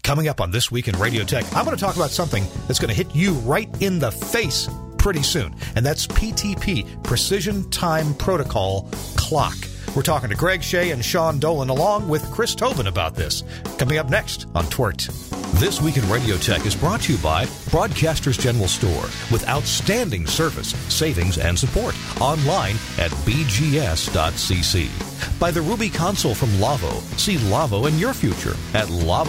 Coming up on This Week in Radio Tech, I'm going to talk about something that's going to hit you right in the face pretty soon, and that's PTP, Precision Time Protocol Clock. We're talking to Greg Shea and Sean Dolan along with Chris Tobin about this. Coming up next on TWiRT. This Week in Radio Tech is brought to you by Broadcasters General Store with outstanding service, savings, and support. Online at bgs.cc. By the Ruby Console from Lavo. See Lavo in your future at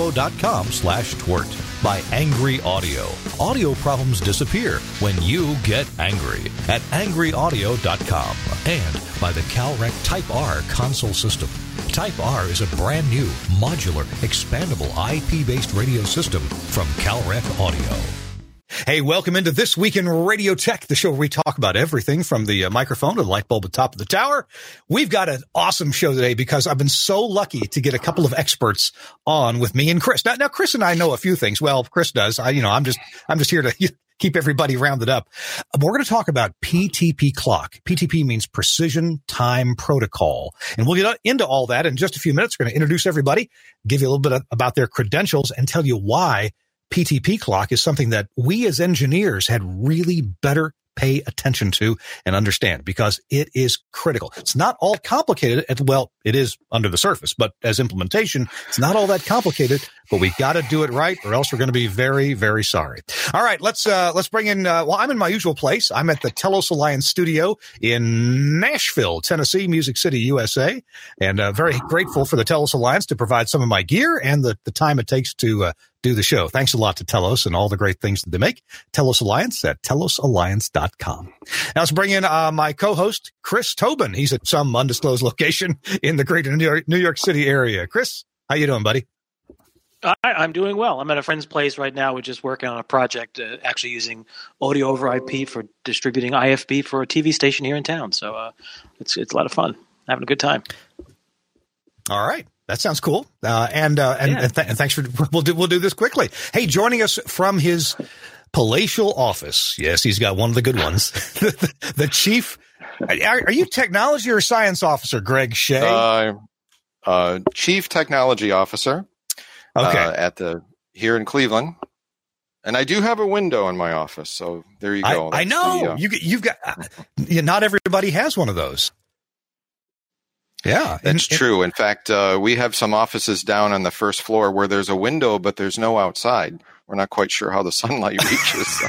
lavo.com/TWiRT. By Angry Audio. Audio problems disappear when you get angry at angryaudio.com. And by the CalRec Type R console system. Type R is a brand new, modular, expandable IP-based radio system from CalRec Audio. Hey, welcome into This Week in Radio Tech, the show where we talk about everything from the microphone to the light bulb at the top of the tower. We've got an awesome show today because I've been so lucky to get a couple of experts on with me and Chris. Now Chris and I know a few things. Well, Chris does. I'm just here to keep everybody rounded up. We're going to talk about PTP clock. PTP means Precision Time Protocol. And we'll get into all that in just a few minutes. We're going to introduce everybody, give you a little bit about their credentials, and tell you why PTP clock is something that we as engineers had really better pay attention to and understand because it is critical. It's not all complicated. Well, it is under the surface, but as implementation, it's not all that complicated, but we got to do it right or else we're going to be very, very sorry. All right. Let's bring in, I'm in my usual place. I'm at the Telos Alliance studio in Nashville, Tennessee, Music City, USA, and very grateful for the Telos Alliance to provide some of my gear and the time it takes to do the show. Thanks a lot to Telos and all the great things that they make. Telos Alliance at telosalliance.com. Now let's bring in my co-host, Chris Tobin. He's at some undisclosed location in the greater New York City area. Chris, how you doing, buddy? I'm doing well. I'm at a friend's place right now. We're just working on a project actually using audio over IP for distributing IFB for a TV station here in town. So it's a lot of fun. Having a good time. All right. That sounds cool. And thanks for, we'll do this quickly. Hey, joining us from his palatial office. Yes, he's got one of the good ones. The chief, are you technology or science officer, Greg Shea? Chief technology officer. Okay. Here in Cleveland. And I do have a window in my office. So there you go. I know you've got, not everybody has one of those. Yeah, that's true. In fact, we have some offices down on the first floor where there's a window, but there's no outside. We're not quite sure how the sunlight reaches. So.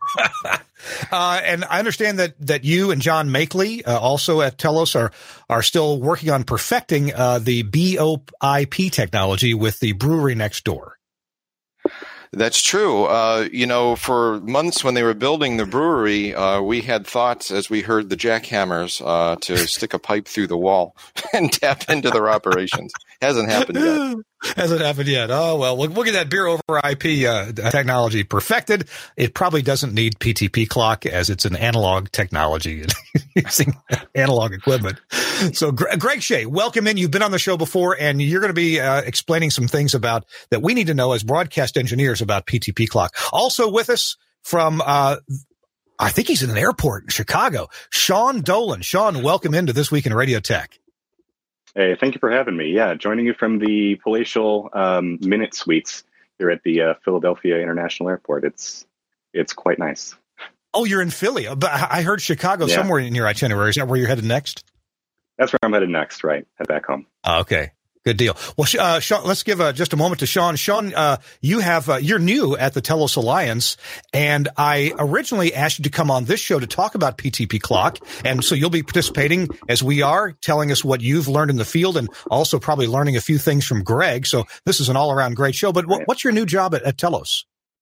And I understand that you and John Makeley, also at Telos, are still working on perfecting the BOIP technology with the brewery next door. That's true. For months when they were building the brewery, we had thoughts as we heard the jackhammers to stick a pipe through the wall and tap into their operations. Hasn't happened yet. Hasn't happened yet. Oh, well, we'll get that beer over IP technology perfected. It probably doesn't need PTP clock as it's an analog technology using analog equipment. So, Greg Shea, welcome in. You've been on the show before, and you're going to be explaining some things about that we need to know as broadcast engineers about PTP clock. Also with us from, I think he's in an airport in Chicago, Sean Dolan. Sean, welcome into This Week in Radio Tech. Hey, thank you for having me. Yeah, joining you from the palatial Minute Suites here at the Philadelphia International Airport. It's quite nice. Oh, you're in Philly. But I heard Chicago somewhere in your itinerary. Is that where you're headed next? That's where I'm headed next, right. Head back home. Okay. Good deal. Well, Sean, let's give just a moment to Sean. Sean, you're new at the Telos Alliance, and I originally asked you to come on this show to talk about PTP clock, and so you'll be participating as we are, telling us what you've learned in the field, and also probably learning a few things from Greg. So this is an all-around great show. But what's your new job at Telos?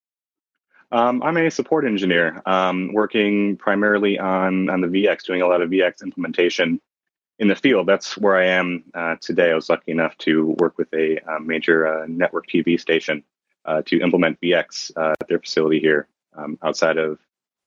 I'm a support engineer, working primarily on the VX, doing a lot of VX implementation in the field. That's where I am today. I was lucky enough to work with a major network TV station to implement VX at their facility here outside of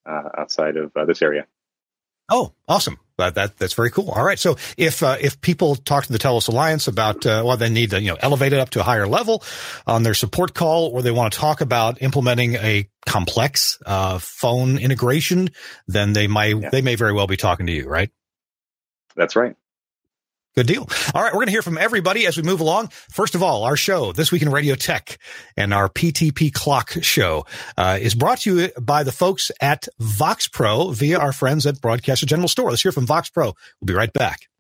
this area. Oh, awesome! That's very cool. All right, so if people talk to the Telos Alliance about they need to elevate it up to a higher level on their support call, or they want to talk about implementing a complex phone integration, then they may very well be talking to you, right? That's right. Good deal. All right, we're going to hear from everybody as we move along. First of all, our show, This Week in Radio Tech, and our PTP Clock show is brought to you by the folks at Vox Pro via our friends at Broadcaster General Store. Let's hear from Vox Pro. We'll be right back.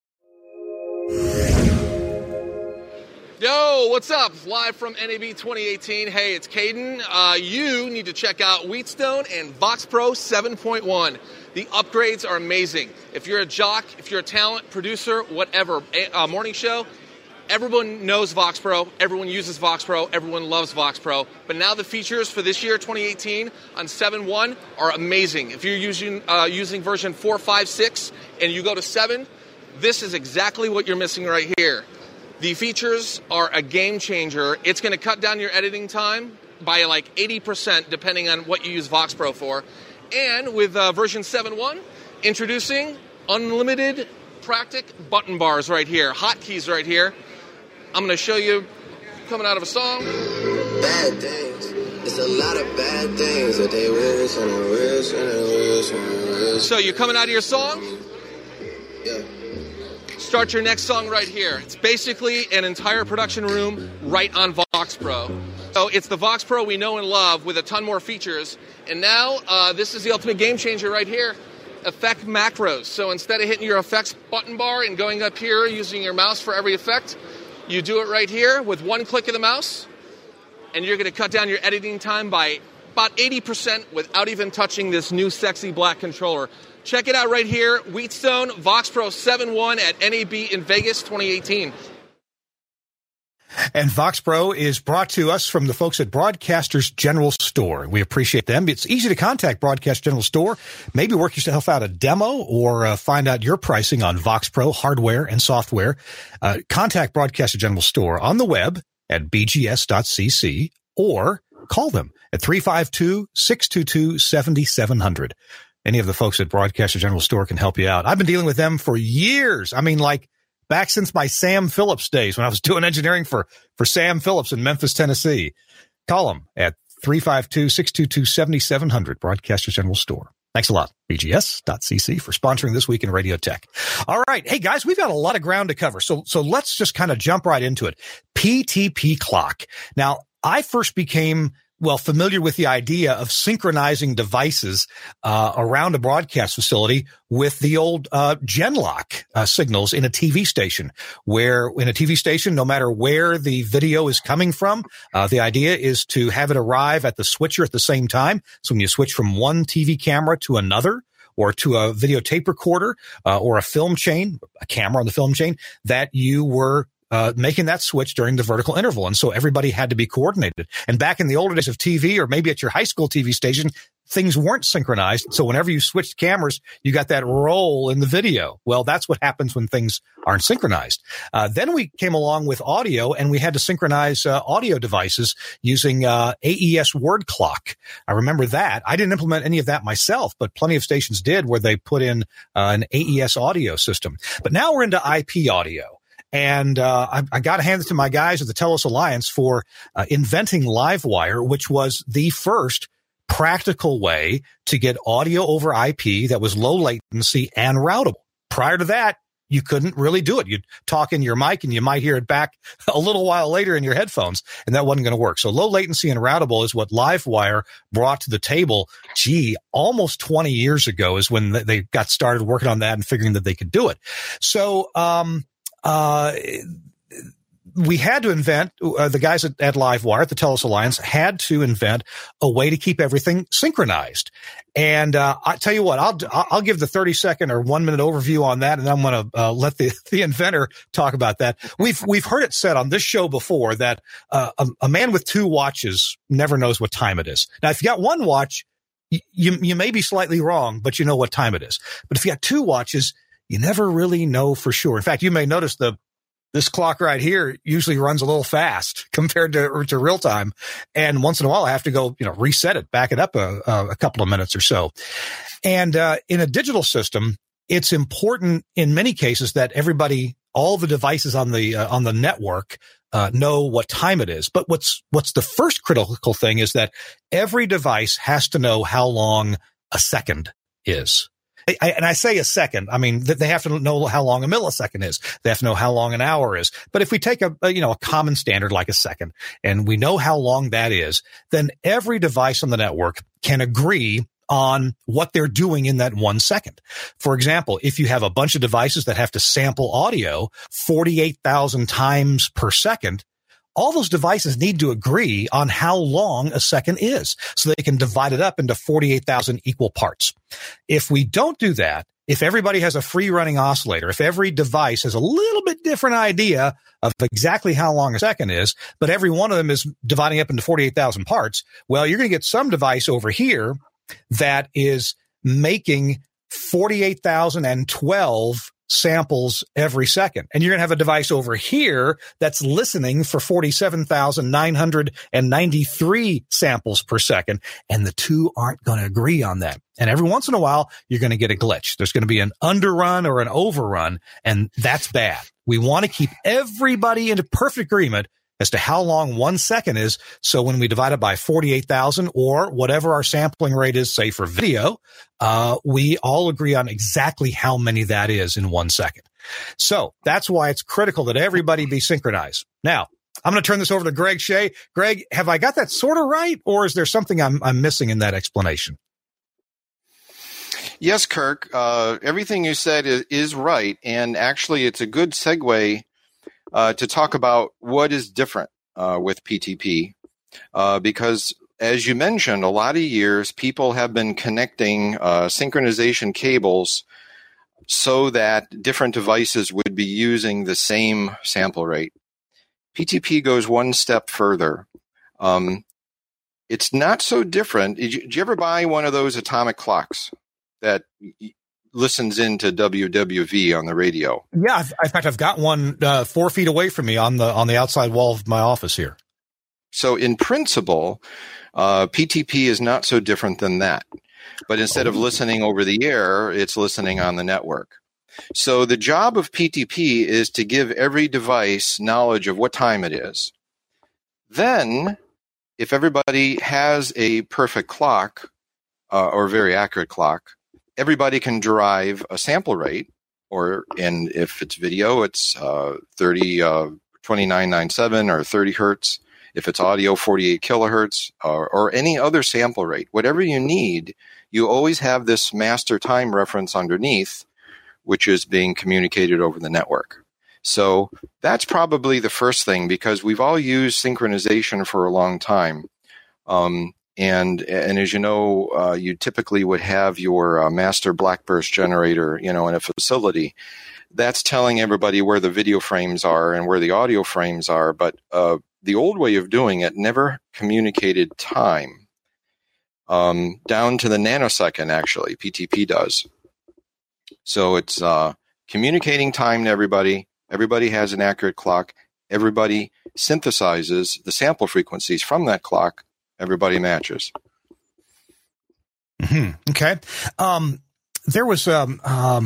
Yo, what's up? Live from NAB 2018. Hey, it's Caden. You need to check out Wheatstone and Vox Pro 7.1. The upgrades are amazing. If you're a jock, if you're a talent, producer, whatever, morning show, everyone knows Vox Pro, everyone uses Vox Pro, everyone loves Vox Pro. But now the features for this year, 2018, on 7.1 are amazing. If you're using version 4.5.6 and you go to 7, this is exactly what you're missing right here. The features are a game changer. It's going to cut down your editing time by like 80% depending on what you use Vox Pro for. And with version 7.1, introducing unlimited Praktic button bars right here, hotkeys right here. I'm going to show you coming out of a song. Bad things. It's a lot of bad things that they wish and they wish and they wish and they wish. So you're coming out of your song? Yeah. Start your next song right here. It's basically an entire production room right on Vox Pro. So it's the Vox Pro we know and love with a ton more features. And now this is the ultimate game changer right here. Effect macros. So instead of hitting your effects button bar and going up here using your mouse for every effect, you do it right here with one click of the mouse. And you're going to cut down your editing time by about 80% without even touching this new sexy black controller. Check it out right here, Wheatstone Vox Pro 7.1 at NAB in Vegas 2018. And Vox Pro is brought to us from the folks at Broadcasters General Store. We appreciate them. It's easy to contact Broadcast General Store. Maybe work yourself out a demo or find out your pricing on Vox Pro hardware and software. Contact Broadcaster General Store on the web at bgs.cc or call them at 352-622-7700. Any of the folks at Broadcaster General Store can help you out. I've been dealing with them for years. I mean, like back since my Sam Phillips days when I was doing engineering for Sam Phillips in Memphis, Tennessee. Call them at 352-622-7700, Broadcaster General Store. Thanks a lot, BGS.cc, for sponsoring This Week in Radio Tech. All right. Hey, guys, we've got a lot of ground to cover. So let's just kind of jump right into it. PTP Clock. Now, I first became familiar with the idea of synchronizing devices around a broadcast facility with the old Genlock signals in a TV station, where in a TV station, no matter where the video is coming from, the idea is to have it arrive at the switcher at the same time. So when you switch from one TV camera to another, or to a videotape recorder or a film chain, a camera on the film chain, that you were making that switch during the vertical interval. And so everybody had to be coordinated. And back in the older days of TV, or maybe at your high school TV station, things weren't synchronized. So whenever you switched cameras, you got that roll in the video. Well, that's what happens when things aren't synchronized. Then we came along with audio, and we had to synchronize audio devices using AES word clock. I remember that. I didn't implement any of that myself, but plenty of stations did, where they put in an AES audio system. But now we're into IP audio. And I got to hand it to my guys at the Telos Alliance for inventing Livewire, which was the first practical way to get audio over IP that was low latency and routable. Prior to that, you couldn't really do it. You'd talk in your mic and you might hear it back a little while later in your headphones, and that wasn't going to work. So low latency and routable is what Livewire brought to the table. Almost 20 years ago is when they got started working on that and figuring that they could do it. So, we had to invent, the guys at Livewire, at the Telos Alliance, had to invent a way to keep everything synchronized. And I tell you what, I'll give the 30-second or 1 minute overview on that, and I'm going to let the inventor talk about that. We've heard it said on this show before that a man with two watches never knows what time it is. Now, if you got one watch, you may be slightly wrong, but you know what time it is. But if you got two watches, you never really know for sure. In fact, you may notice this clock right here usually runs a little fast compared to real time. And once in a while, I have to go, reset it, back it up a couple of minutes or so. And in a digital system, it's important in many cases that everybody, all the devices on the network, know what time it is. But what's the first critical thing is that every device has to know how long a second is. and I say a second, I mean, they have to know how long a millisecond is. They have to know how long an hour is. But if we take a common standard like a second, and we know how long that is, then every device on the network can agree on what they're doing in that 1 second. For example, if you have a bunch of devices that have to sample audio 48,000 times per second, all those devices need to agree on how long a second is so they can divide it up into 48,000 equal parts. If we don't do that, if everybody has a free running oscillator, if every device has a little bit different idea of exactly how long a second is, but every one of them is dividing up into 48,000 parts, well, you're going to get some device over here that is making 48,012 samples every second. And you're going to have a device over here that's listening for 47,993 samples per second. And the two aren't going to agree on that. And every once in a while, you're going to get a glitch. There's going to be an underrun or an overrun, and that's bad. We want to keep everybody into perfect agreement as to how long 1 second is. So when we divide it by 48,000 or whatever our sampling rate is, say for video, we all agree on exactly how many that is in 1 second. So that's why it's critical that everybody be synchronized. Now, I'm going to turn this over to Greg Shea. Greg, have I got that sort of right, or is there something I'm missing in that explanation? Yes, Kirk. Everything you said is right. And actually, it's a good segue to talk about what is different with PTP, because as you mentioned, a lot of years people have been connecting synchronization cables so that different devices would be using the same sample rate. PTP goes one step further. It's not so different. Did you ever buy one of those atomic clocks that listens into WWV on the radio? Yeah, in fact, I've got one 4 feet away from me on the outside wall of my office here. So in principle, PTP is not so different than that. But instead of listening over the air, it's listening on the network. So the job of PTP is to give every device knowledge of what time it is. Then, if everybody has a perfect clock, or very accurate clock, everybody can derive a sample rate, and if it's video, it's 2997 or 30 hertz. If it's audio, 48 kilohertz, or any other sample rate. Whatever you need, you always have this master time reference underneath, which is being communicated over the network. So that's probably the first thing, because we've all used synchronization for a long time. And as you know, you typically would have your master blackburst generator, in a facility. That's telling everybody where the video frames are and where the audio frames are. But the old way of doing it never communicated time down to the nanosecond, actually. PTP does. So it's communicating time to everybody. Everybody has an accurate clock. Everybody synthesizes the sample frequencies from that clock. Everybody matches. Mm-hmm. Okay. There was, I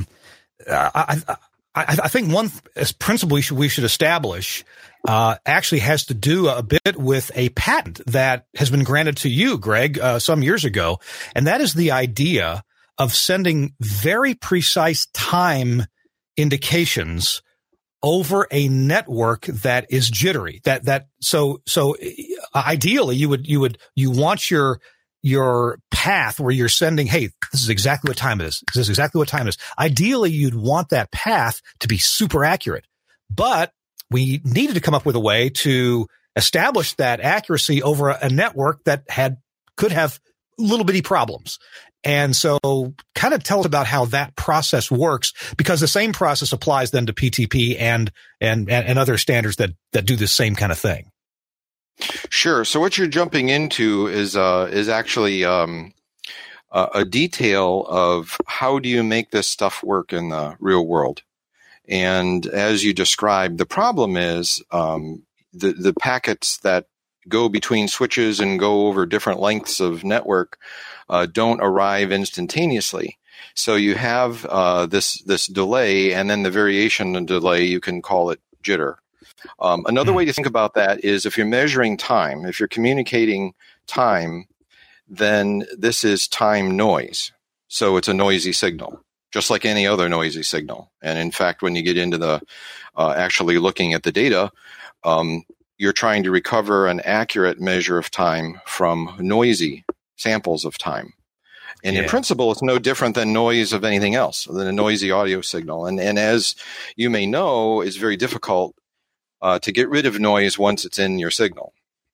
think one principle we should establish actually has to do a bit with a patent that has been granted to you, Greg, some years ago. And that is the idea of sending very precise time indications over a network that is jittery. So ideally you want your path where you're sending, hey, this is exactly what time it is. This is exactly what time it is. Ideally, you'd want that path to be super accurate, but we needed to come up with a way to establish that accuracy over a network that could have little bitty problems. And so kind of tell us about how that process works, because the same process applies then to PTP and other standards that do the same kind of thing. Sure. So what you're jumping into is actually a detail of how do you make this stuff work in the real world. And as you described, the problem is the packets that go between switches and go over different lengths of network don't arrive instantaneously. So you have this delay, and then the variation in delay, you can call it jitter. Another way to think about that is if you're measuring time, if you're communicating time, then this is time noise. So it's a noisy signal. just like any other noisy signal. And in fact, when you get into the actually looking at the data, you're trying to recover an accurate measure of time from noisy samples of time. And in principle, it's no different than noise of anything else, than a noisy audio signal. And as you may know, it's very difficult to get rid of noise once it's in your signal.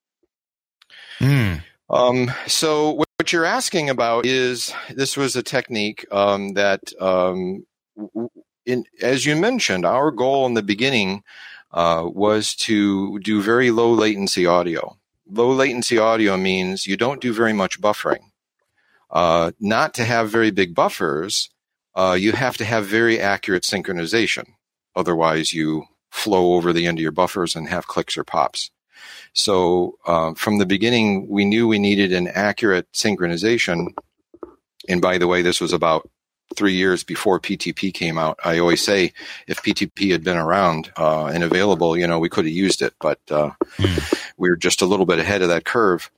So what you're asking about is, this was a technique that, as you mentioned, our goal in the beginning was to do very low latency audio. Low latency audio means you don't do very much buffering. Not to have very big buffers, you have to have very accurate synchronization. Otherwise, you flow over the end of your buffers and have clicks or pops. So from the beginning, we knew we needed an accurate synchronization. And by the way, this was about 3 years before PTP came out. I always say, if PTP had been around and available, we could have used it, but we're just a little bit ahead of that curve.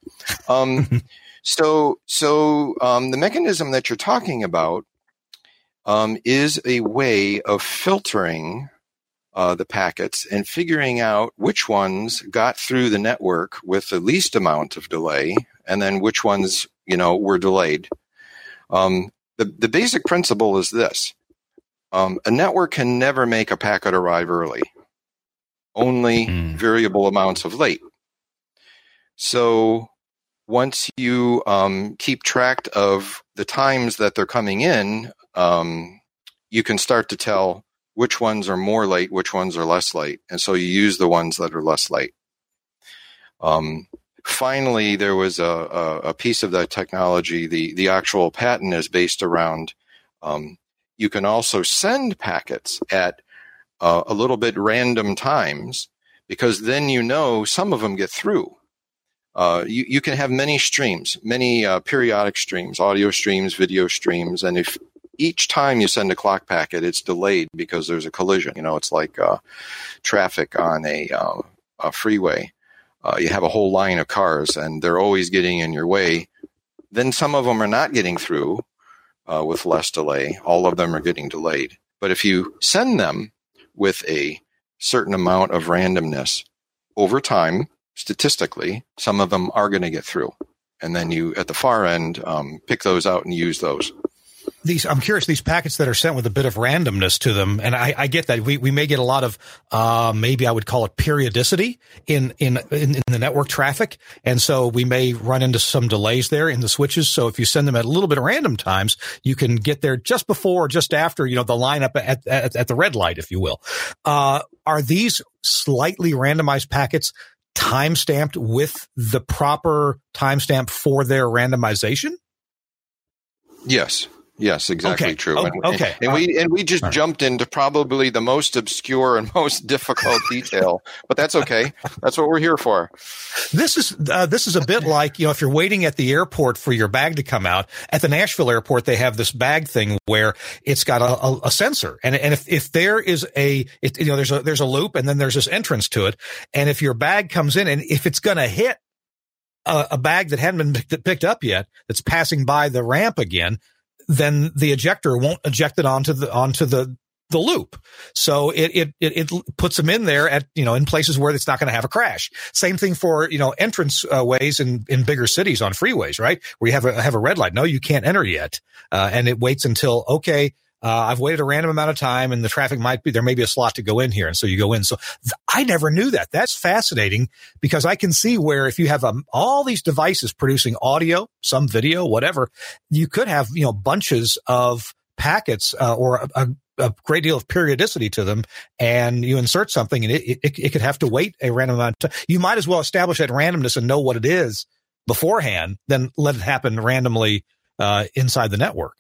So the mechanism that you're talking about is a way of filtering the packets and figuring out which ones got through the network with the least amount of delay, and then which ones, were delayed. The basic principle is this. A network can never make a packet arrive early, only variable amounts of late. So once you keep track of the times that they're coming in, you can start to tell which ones are more late, which ones are less late. And so you use the ones that are less late. Finally, there was a piece of that technology. The actual patent is based around you can also send packets at a little bit random times, because then some of them get through. You can have many streams, many periodic streams, audio streams, video streams, and if each time you send a clock packet, it's delayed because there's a collision. It's like traffic on a freeway. You have a whole line of cars, and they're always getting in your way. Then some of them are not getting through with less delay. All of them are getting delayed. But if you send them with a certain amount of randomness over time, statistically, some of them are going to get through. And then you, at the far end, pick those out and use those. I'm curious, these packets that are sent with a bit of randomness to them, and I get that we may get a lot of maybe I would call it periodicity in the network traffic, and so we may run into some delays there in the switches. So if you send them at a little bit of random times, you can get there just before or just after the lineup at the red light, if you will. Are these slightly randomized packets timestamped with the proper timestamp for their randomization? Yes, exactly true. Okay. And we just jumped into probably the most obscure and most difficult detail, but that's okay. That's what we're here for. This is a bit like, if you're waiting at the airport for your bag to come out. At the Nashville airport, they have this bag thing where it's got a sensor, and if there is there's a loop, and then there's this entrance to it, and if your bag comes in, and if it's going to hit a bag that hadn't been picked up yet, that's passing by the ramp again, then the ejector won't eject it onto the loop. So it puts them in there at, in places where it's not going to have a crash. Same thing for, entrance ways in bigger cities on freeways, right? Where you have a red light. No, you can't enter yet. And it waits until, I've waited a random amount of time and the traffic there may be a slot to go in here. And so you go in. So I never knew that. That's fascinating, because I can see where if you have all these devices producing audio, some video, whatever, you could have, bunches of packets or a great deal of periodicity to them, and you insert something and it could have to wait a random amount of time. You might as well establish that randomness and know what it is beforehand than let it happen randomly inside the network.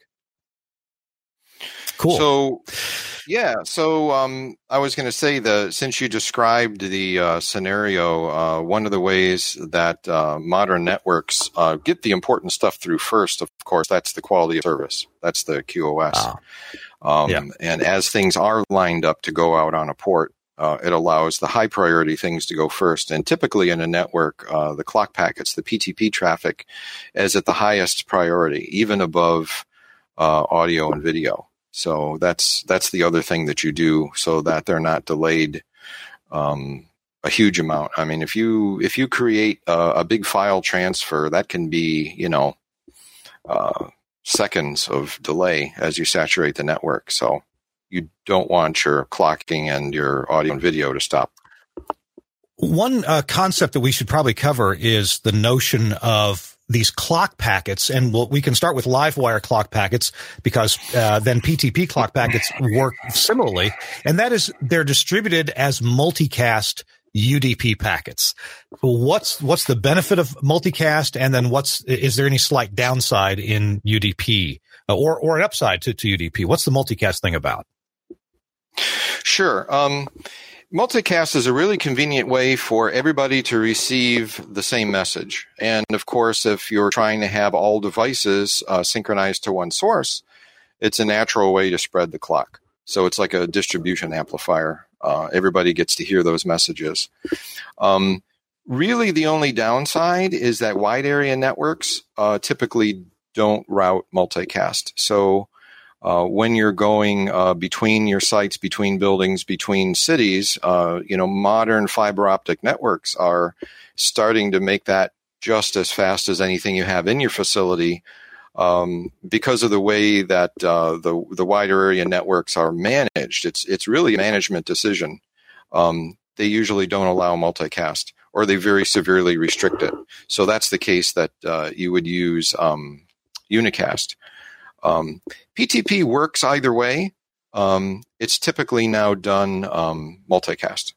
Cool. So I was going to say since you described the scenario, one of the ways that modern networks get the important stuff through first, of course, that's the quality of service. That's the QoS. And as things are lined up to go out on a port, it allows the high priority things to go first. And typically in a network, the clock packets, the PTP traffic, is at the highest priority, even above audio and video. So that's the other thing that you do so that they're not delayed a huge amount. I mean, if you create a big file transfer, that can be, seconds of delay as you saturate the network. So you don't want your clocking and your audio and video to stop. One concept that we should probably cover is the notion of these clock packets, and we can start with LiveWire clock packets because then PTP clock packets work similarly, and that is they're distributed as multicast UDP packets. What's the benefit of multicast, and then is there any slight downside in UDP or an upside to UDP? What's the multicast thing about? Sure. Multicast is a really convenient way for everybody to receive the same message. And of course, if you're trying to have all devices synchronized to one source, it's a natural way to spread the clock. So it's like a distribution amplifier. Everybody gets to hear those messages. Really, the only downside is that wide area networks typically don't route multicast. So when you're going between your sites, between buildings, between cities, modern fiber optic networks are starting to make that just as fast as anything you have in your facility because of the way that the wider area networks are managed. It's really a management decision. They usually don't allow multicast, or they very severely restrict it. So that's the case that you would use unicast. PTP works either way. It's typically now done multicast.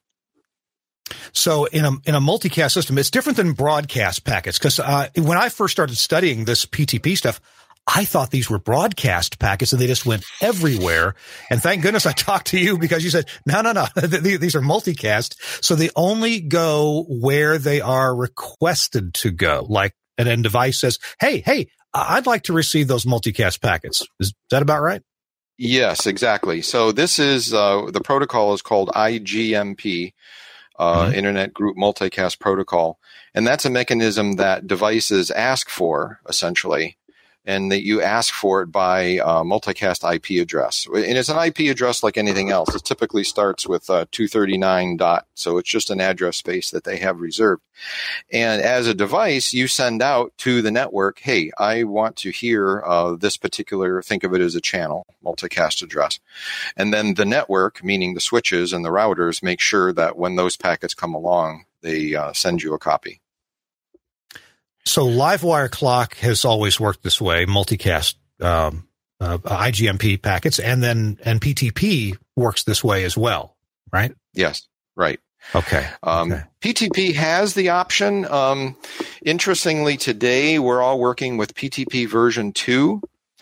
So in a multicast system, it's different than broadcast packets, because when I first started studying this PTP stuff, I thought these were broadcast packets and they just went everywhere. And thank goodness I talked to you, because you said, no, these are multicast. So they only go where they are requested to go. Like an end device says, hey, I'd like to receive those multicast packets. Is that about right? Yes, exactly. So this is the protocol is called IGMP, Internet Group Multicast Protocol, and that's a mechanism that devices ask for, essentially, and that you ask for it by multicast IP address. And it's an IP address like anything else. It typically starts with 239 dot, so it's just an address space that they have reserved. And as a device, you send out to the network, hey, I want to hear this particular, think of it as a channel, multicast address. And then the network, meaning the switches and the routers, make sure that when those packets come along, they send you a copy. So LiveWire clock has always worked this way, multicast IGMP packets, and PTP works this way as well, right? Yes, right. Okay. PTP has the option. Interestingly, today we're all working with PTP version 2.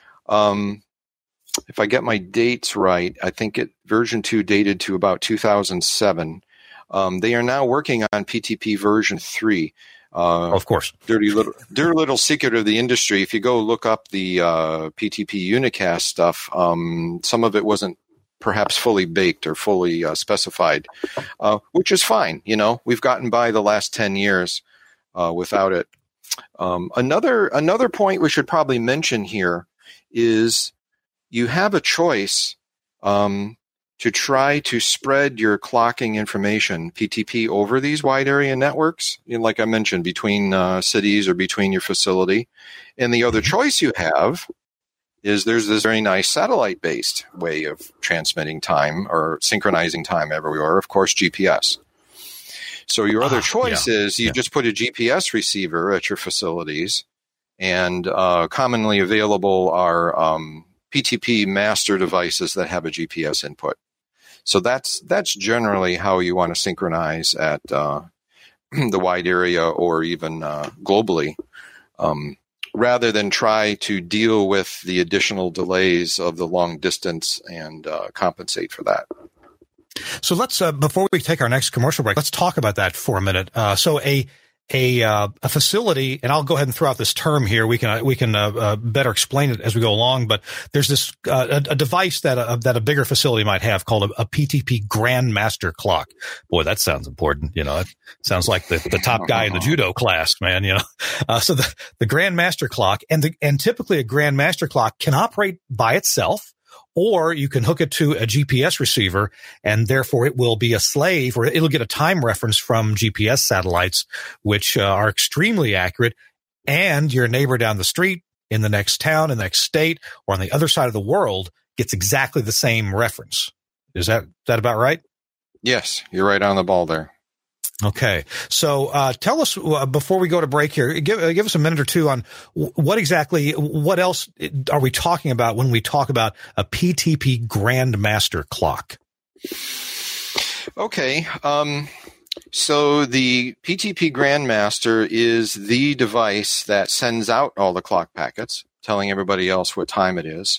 If I get my dates right, I think version 2 dated to about 2007. They are now working on PTP version 3. Of course. Dirty little secret of the industry. If you go look up the PTP unicast stuff, some of it wasn't perhaps fully baked or fully specified, which is fine. We've gotten by the last 10 years without it. Another point we should probably mention here is you have a choice to try to spread your clocking information, PTP, over these wide area networks, like I mentioned, between cities or between your facility. And the other choice you have is there's this very nice satellite-based way of transmitting time or synchronizing time everywhere, of course, GPS. So your other choice is you just put a GPS receiver at your facilities, and commonly available are PTP master devices that have a GPS input. So that's generally how you want to synchronize at the wide area or even globally, rather than try to deal with the additional delays of the long distance and compensate for that. So let's before we take our next commercial break, let's talk about that for a minute. So a facility, and I'll go ahead and throw out this term here. We can better explain it as we go along. But there's this a device that a bigger facility might have called a PTP Grandmaster clock. Boy, that sounds important. It sounds like the top guy in the judo class, man. So the Grandmaster clock, and typically a Grandmaster clock can operate by itself, or you can hook it to a GPS receiver, and therefore it will be a slave, or it'll get a time reference from GPS satellites, which are extremely accurate. And your neighbor down the street, in the next town, in the next state, or on the other side of the world gets exactly the same reference. Is that about right? Yes, you're right on the ball there. Okay. So tell us, before we go to break here, give us a minute or two on what else are we talking about when we talk about a PTP Grandmaster clock? Okay. So the PTP Grandmaster is the device that sends out all the clock packets, telling everybody else what time it is.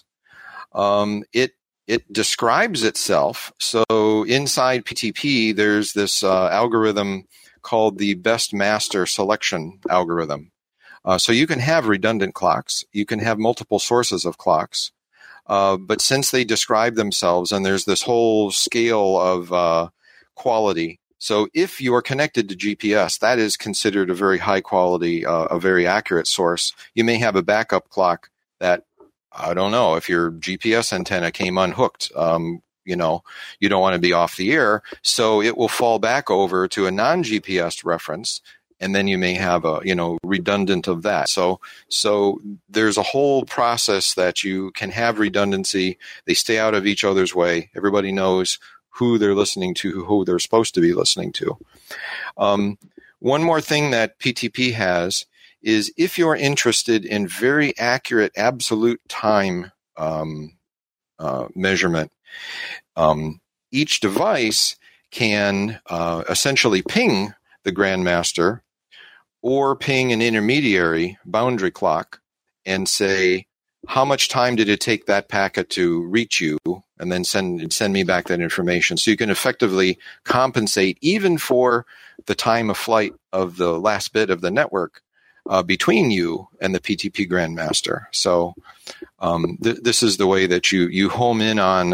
It describes itself. So inside PTP, there's this algorithm called the Best Master Selection algorithm. So you can have redundant clocks. You can have multiple sources of clocks. But since they describe themselves, and there's this whole scale of quality. So if you are connected to GPS, that is considered a very high quality, a very accurate source. You may have a backup clock that, I don't know, if your GPS antenna came unhooked, you don't want to be off the air. So it will fall back over to a non-GPS reference, and then you may have a, redundant of that. So there's a whole process that you can have redundancy. They stay out of each other's way. Everybody knows who they're listening to, who they're supposed to be listening to. One more thing that PTP has is if you're interested in very accurate absolute time measurement, each device can essentially ping the Grandmaster or ping an intermediary boundary clock and say, how much time did it take that packet to reach you? And then send me back that information. So you can effectively compensate even for the time of flight of the last bit of the network between you and the PTP Grandmaster. So this is the way that you home in on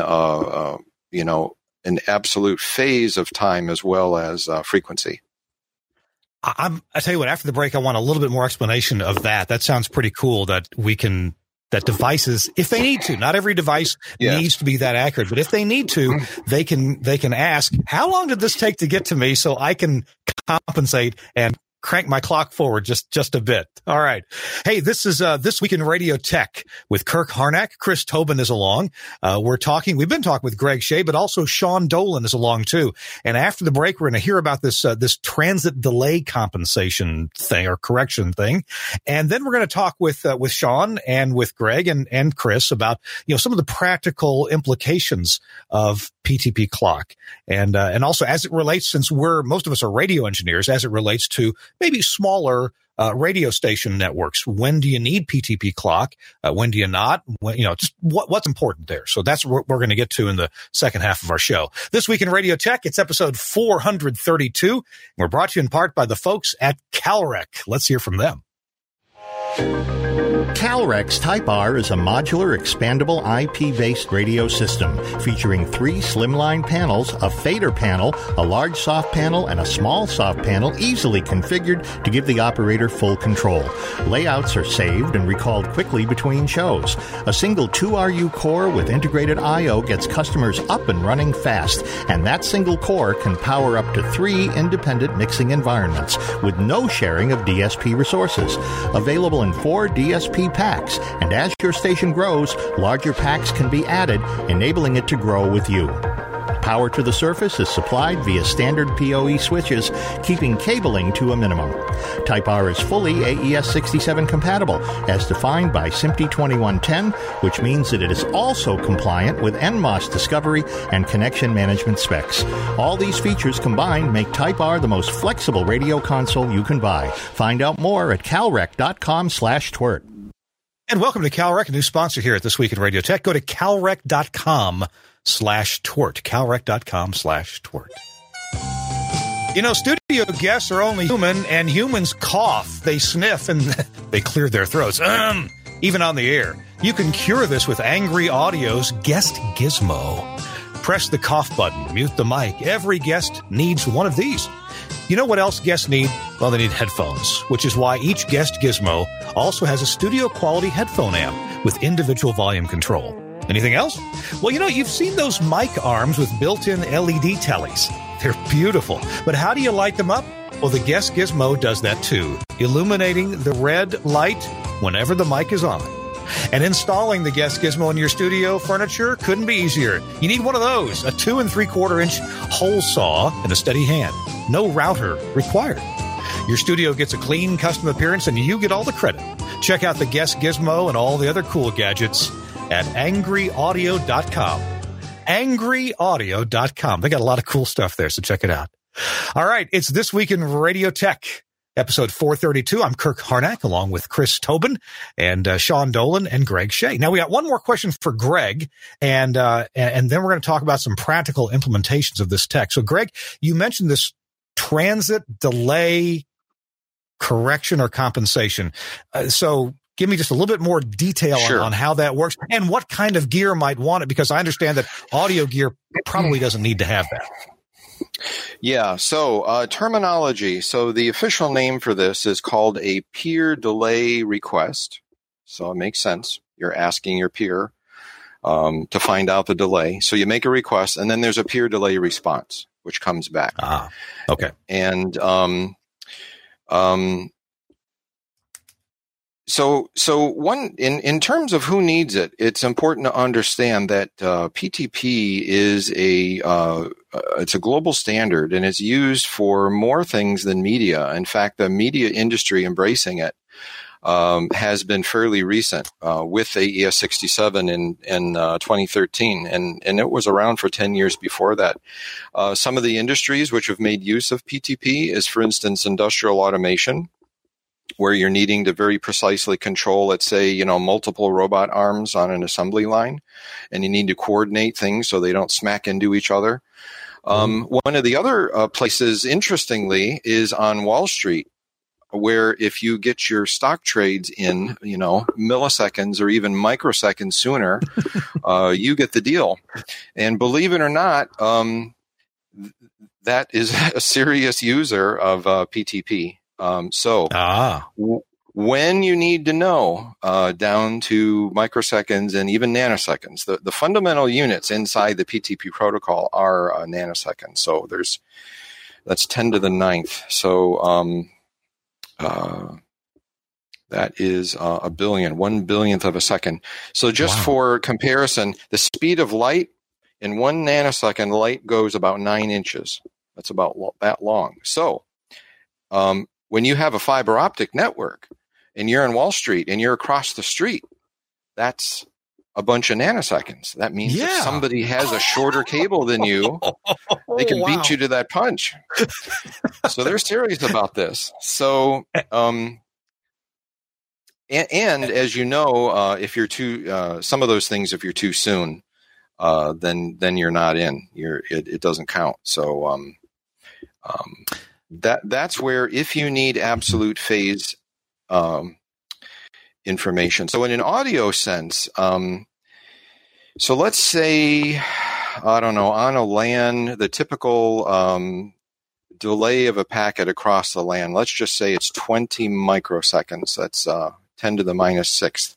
an absolute phase of time as well as frequency. I tell you what, after the break, I want a little bit more explanation of that. That sounds pretty cool that devices, if they need to, not every device needs to be that accurate, but if they need to, they can ask, how long did this take to get to me so I can compensate and crank my clock forward just a bit. All right. Hey, this is This Week in Radio Tech with Kirk Harnack. Chris Tobin is along. We've been talking with Greg Shea, but also Sean Dolan is along too. And after the break, we're going to hear about this transit delay compensation thing or correction thing. And then we're going to talk with Sean and with Greg and Chris about, some of the practical implications of PTP clock. And also as it relates, since most of us are radio engineers, as it relates to maybe smaller radio station networks. When do you need PTP clock? When do you not? Just what's important there. So that's what we're going to get to in the second half of our show. This Week in Radio Tech, it's episode 432. We're brought to you in part by the folks at CalRec. Let's hear from them. CalRec's Type R is a modular, expandable IP-based radio system featuring 3 slimline panels, a fader panel, a large soft panel, and a small soft panel easily configured to give the operator full control. Layouts are saved and recalled quickly between shows. A single 2RU core with integrated I/O gets customers up and running fast, and that single core can power up to 3 independent mixing environments with no sharing of DSP resources. Available in 4 DSP packs, and as your station grows, larger packs can be added, enabling it to grow with you. Power to the surface is supplied via standard PoE switches, keeping cabling to a minimum. Type R is fully AES-67 compatible, as defined by SMPTE 2110, which means that it is also compliant with NMOS discovery and connection management specs. All these features combined make Type R the most flexible radio console you can buy. Find out more at calrec.com/twert. And welcome to CalRec, a new sponsor here at This Week in Radio Tech. Go to calrec.com/twert. calrec.com/twert. Studio guests are only human, and humans cough, they sniff, and they clear their throats. Even on the air. You can cure this with Angry Audio's Guest Gizmo. Press the cough button, mute the mic. Every guest needs one of these. You know what else guests need? Well, they need headphones, which is why each Guest Gizmo also has a studio-quality headphone amp with individual volume control. Anything else? Well, you've seen those mic arms with built-in LED tellies. They're beautiful. But how do you light them up? Well, the Guest Gizmo does that too, illuminating the red light whenever the mic is on. And installing the Guest Gizmo in your studio furniture couldn't be easier. You need one of those, a 2 3/4-inch hole saw and a steady hand. No router required. Your studio gets a clean, custom appearance, and you get all the credit. Check out the Guest Gizmo and all the other cool gadgets at angryaudio.com. angryaudio.com. They got a lot of cool stuff there, so check it out. All right, it's This Week in Radio Tech, episode 432. I'm Kirk Harnack, along with Chris Tobin and Sean Dolan and Greg Shea. Now, we got one more question for Greg, and then we're going to talk about some practical implementations of this tech. So, Greg, you mentioned this transit delay correction or compensation. So give me just a little bit more detail on how that works and what kind of gear might want it, because I understand that audio gear probably doesn't need to have that. Yeah, so terminology. So the official name for this is called a peer delay request. So it makes sense. You're asking your peer to find out the delay. So you make a request, and then there's a peer delay response, which comes back. Okay. And so one in terms of who needs it, it's important to understand that PTP is it's a global standard, and it's used for more things than media. In fact, the media industry embracing it has been fairly recent with AES 67 in 2013, and it was around for 10 years before that. Some of the industries which have made use of PTP is, for instance, industrial automation, where you're needing to very precisely control, let's say, multiple robot arms on an assembly line, and you need to coordinate things so they don't smack into each other. One of the other places, interestingly, is on Wall Street, where if you get your stock trades in, milliseconds or even microseconds sooner, you get the deal. And believe it or not, that is a serious user of PTP. When you need to know down to microseconds and even nanoseconds, the fundamental units inside the PTP protocol are nanoseconds. So that's 10 to the 9th. So that is a billion, 1 billionth of a second. So just for comparison, the speed of light in 1 nanosecond, light goes about 9 inches. That's about that long. So when you have a fiber optic network and you're in Wall Street and you're across the street, that's a bunch of nanoseconds. That means if somebody has a shorter cable than you, they can beat you to that punch. So they're serious about this. So, and as you know, if you're too, some of those things, if you're too soon, then you're not in. It doesn't count. So, that's where, if you need absolute phase information. So in an audio sense, so let's say, I don't know, on a LAN, the typical delay of a packet across the LAN, let's just say it's 20 microseconds. That's 10 to the minus 6th.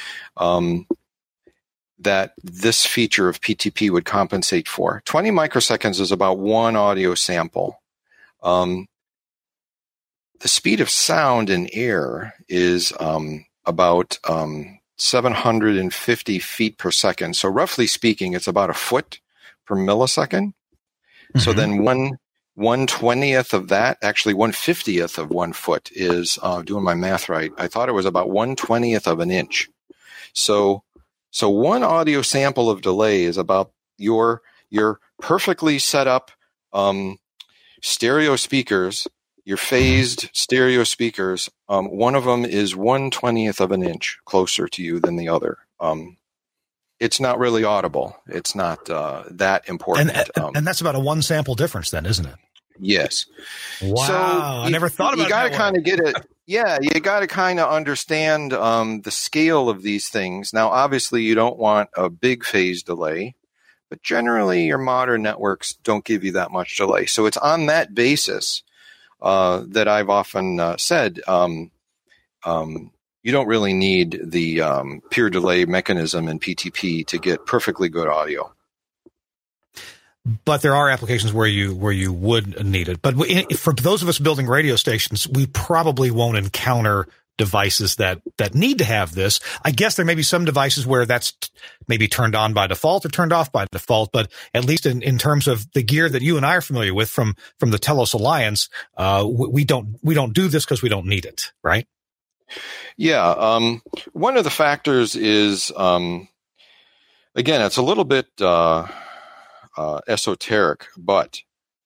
That this feature of PTP would compensate for. 20 microseconds is about 1 audio sample. The speed of sound in air is about 750 feet per second. So roughly speaking, it's about a foot per millisecond. Mm-hmm. So then 1/20th of that, actually 1/50th of 1 foot is, doing my math right, I thought it was about 1/20th of an inch. So 1 audio sample of delay is about your perfectly set up stereo speakers, your phased stereo speakers. One of them is 1/20th of an inch closer to you than the other. It's not really audible. It's not that important. And that's about a 1 sample difference then, isn't it? Yes. Wow. So I never thought about it. You got to kind of get it. Yeah, you got to kind of understand the scale of these things. Now, obviously, you don't want a big phase delay, but generally your modern networks don't give you that much delay. So it's on that basis that I've often said, you don't really need the peer delay mechanism in PTP to get perfectly good audio. But there are applications where you would need it. But for those of us building radio stations, we probably won't encounter devices that need to have this. I guess there may be some devices where that's maybe turned on by default or turned off by default. But at least in terms of the gear that you and I are familiar with from the Telos Alliance, we don't do this because we don't need it, right? Yeah. One of the factors is, again, it's a little bit esoteric, but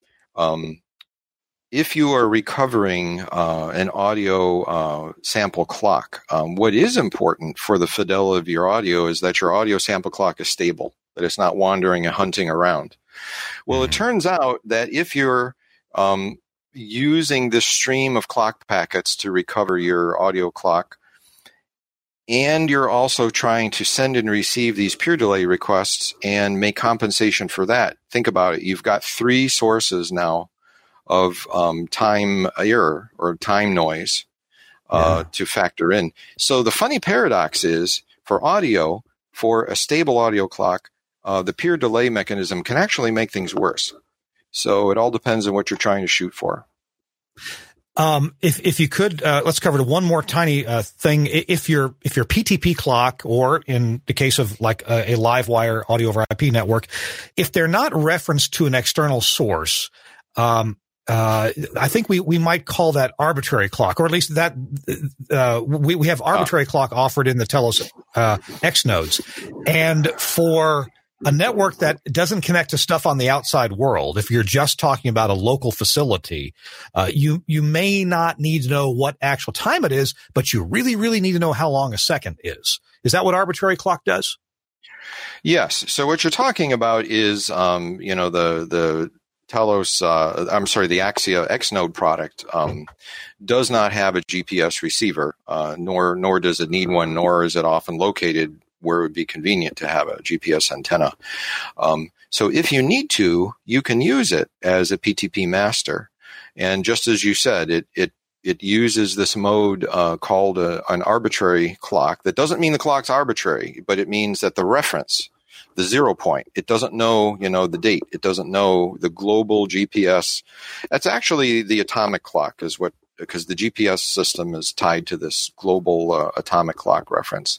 if you are recovering an audio sample clock, what is important for the fidelity of your audio is that your audio sample clock is stable, that it's not wandering and hunting around. Well, it turns out that if you're using this stream of clock packets to recover your audio clock, and you're also trying to send and receive these peer delay requests and make compensation for that. Think about it. You've got 3 sources now of time error or time noise to factor in. So the funny paradox is, for audio, for a stable audio clock, the peer delay mechanism can actually make things worse. So it all depends on what you're trying to shoot for. If you could, let's cover one more tiny thing. If your PTP clock, or in the case of like a Livewire audio over IP network, if they're not referenced to an external source, I think we might call that arbitrary clock, or at least that we have arbitrary clock offered in the Telos X nodes, and for a network that doesn't connect to stuff on the outside world, if you're just talking about a local facility, you may not need to know what actual time it is, but you really, really need to know how long a second is. Is that what arbitrary clock does? Yes. So what you're talking about is, the Telos, the Axia X-Node product does not have a GPS receiver, nor does it need one, nor is it often located where it would be convenient to have a GPS antenna. So if you need to, you can use it as a PTP master. And just as you said, it uses this mode called an arbitrary clock. That doesn't mean the clock's arbitrary, but it means that the reference, the 0 point, it doesn't know, the date. It doesn't know the global GPS. That's actually the atomic clock, because the GPS system is tied to this global atomic clock reference.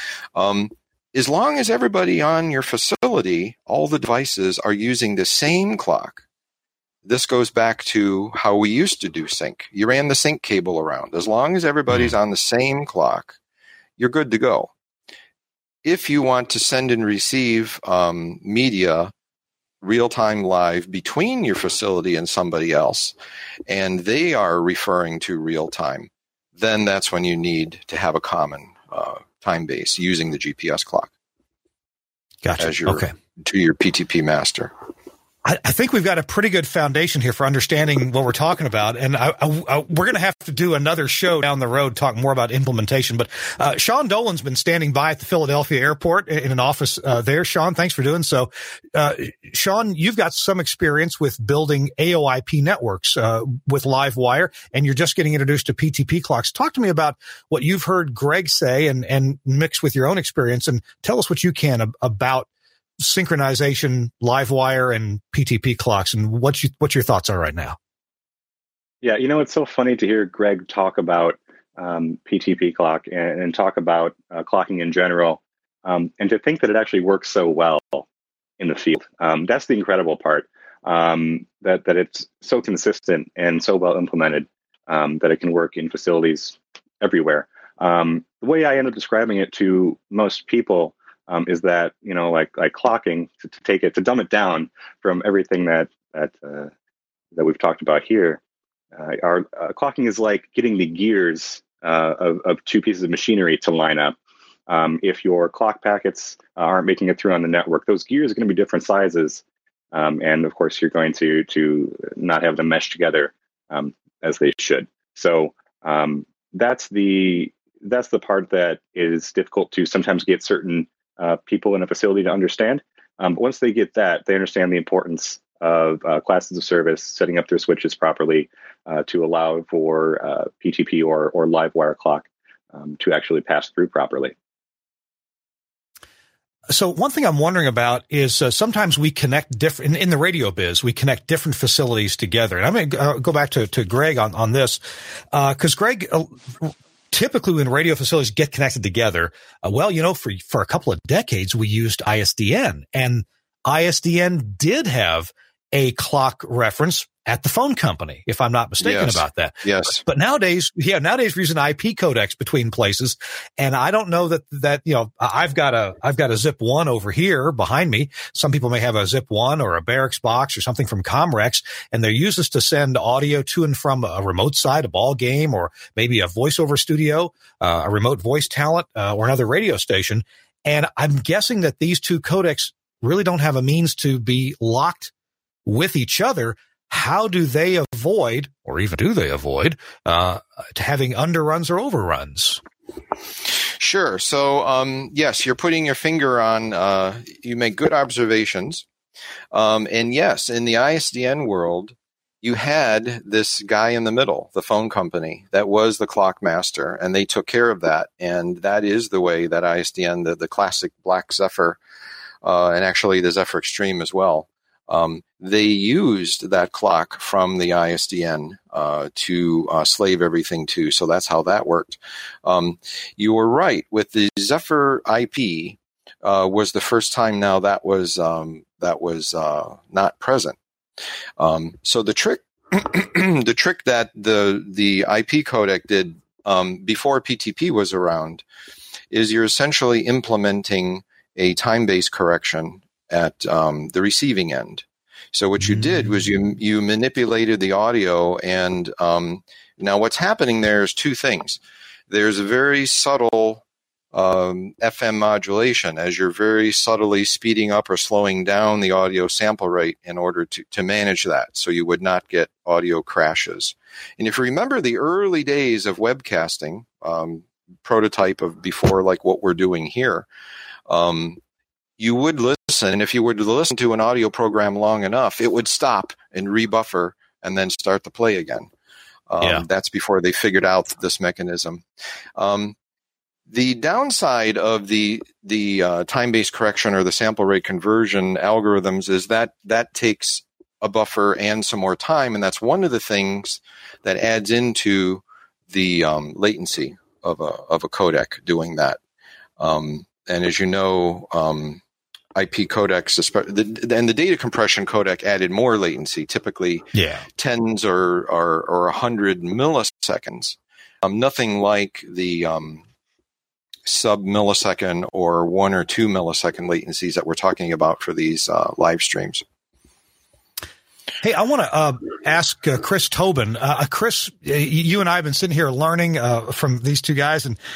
As long as everybody on your facility, all the devices are using the same clock, this goes back to how we used to do sync. You ran the sync cable around. As long as everybody's on the same clock, you're good to go. If you want to send and receive media real-time live between your facility and somebody else, and they are referring to real-time, then that's when you need to have a common time base using the GPS clock. Gotcha. As your PTP master. I think we've got a pretty good foundation here for understanding what we're talking about, and we're going to have to do another show down the road, talk more about implementation. But Sean Dolan's been standing by at the Philadelphia airport in an office there. Sean, thanks for doing so. Sean, you've got some experience with building AOIP networks with Livewire, and you're just getting introduced to PTP clocks. Talk to me about what you've heard Greg say, and mix with your own experience, and tell us what you can about synchronization, Livewire, and PTP clocks, and what your thoughts are right now. Yeah, it's so funny to hear Greg talk about PTP clock and talk about clocking in general, and to think that it actually works so well in the field. That's the incredible part, that it's so consistent and so well implemented that it can work in facilities everywhere. The way I end up describing it to most people is that, like clocking, to dumb it down from everything that we've talked about here. Our clocking is like getting the gears of 2 pieces of machinery to line up. If your clock packets aren't making it through on the network, those gears are going to be different sizes, and of course you're going to not have them mesh together as they should. So that's the part that is difficult to sometimes get certain people in a facility to understand. But once they get that, they understand the importance of classes of service, setting up their switches properly to allow for PTP or Livewire clock. to actually pass through properly. So one thing I'm wondering about is sometimes we connect different in the radio biz. We connect different facilities together, and I'm going to go back to Greg on this because Greg. Typically, when radio facilities get connected together, for a couple of decades, we used ISDN, and ISDN did have a clock reference at the phone company, if I'm not mistaken about that. Yes. But nowadays we're using IP codecs between places. And I don't know that, I've got a Zip 1 over here behind me. Some people may have a Zip 1 or a Barracks box or something from Comrex, and they use this to send audio to and from a remote site, a ball game, or maybe a voiceover studio, a remote voice talent, or another radio station. And I'm guessing that these two codecs really don't have a means to be locked with each other. How do they avoid, or even do they avoid, having underruns or overruns? Sure. So, yes, you're putting your finger on, you make good observations. And yes, in the ISDN world, you had this guy in the middle, the phone company, that was the clock master, and they took care of that. And that is the way that ISDN, the classic Black Zephyr, and actually the Zephyr Extreme as well, they used that clock from the ISDN to slave everything to. So that's how that worked. You were right. With the Zephyr IP was the first time now that was not present. So the trick the trick that the IP codec did before PTP was around is you're essentially implementing a time-based correction at the receiving end. So what you did was you manipulated the audio, and now what's happening there is two things. There's a very subtle FM modulation as you're very subtly speeding up or slowing down the audio sample rate in order to manage that, so you would not get audio crashes. And if you remember the early days of webcasting, prototype of before like what we're doing here, you would listen, and if you were to listen to an audio program long enough, it would stop and rebuffer and then start the play again. That's before they figured out this mechanism. The downside of the time-based correction or the sample rate conversion algorithms is that takes a buffer and some more time, and that's one of the things that adds into the latency of a codec doing that. And as you know, IP codecs, and the data compression codec added more latency, typically tens or 100 milliseconds. Nothing like the sub-millisecond or 1 or 2 millisecond latencies that we're talking about for these live streams. Hey, I want to ask Chris Tobin. Chris, you and I have been sitting here learning from these two guys, and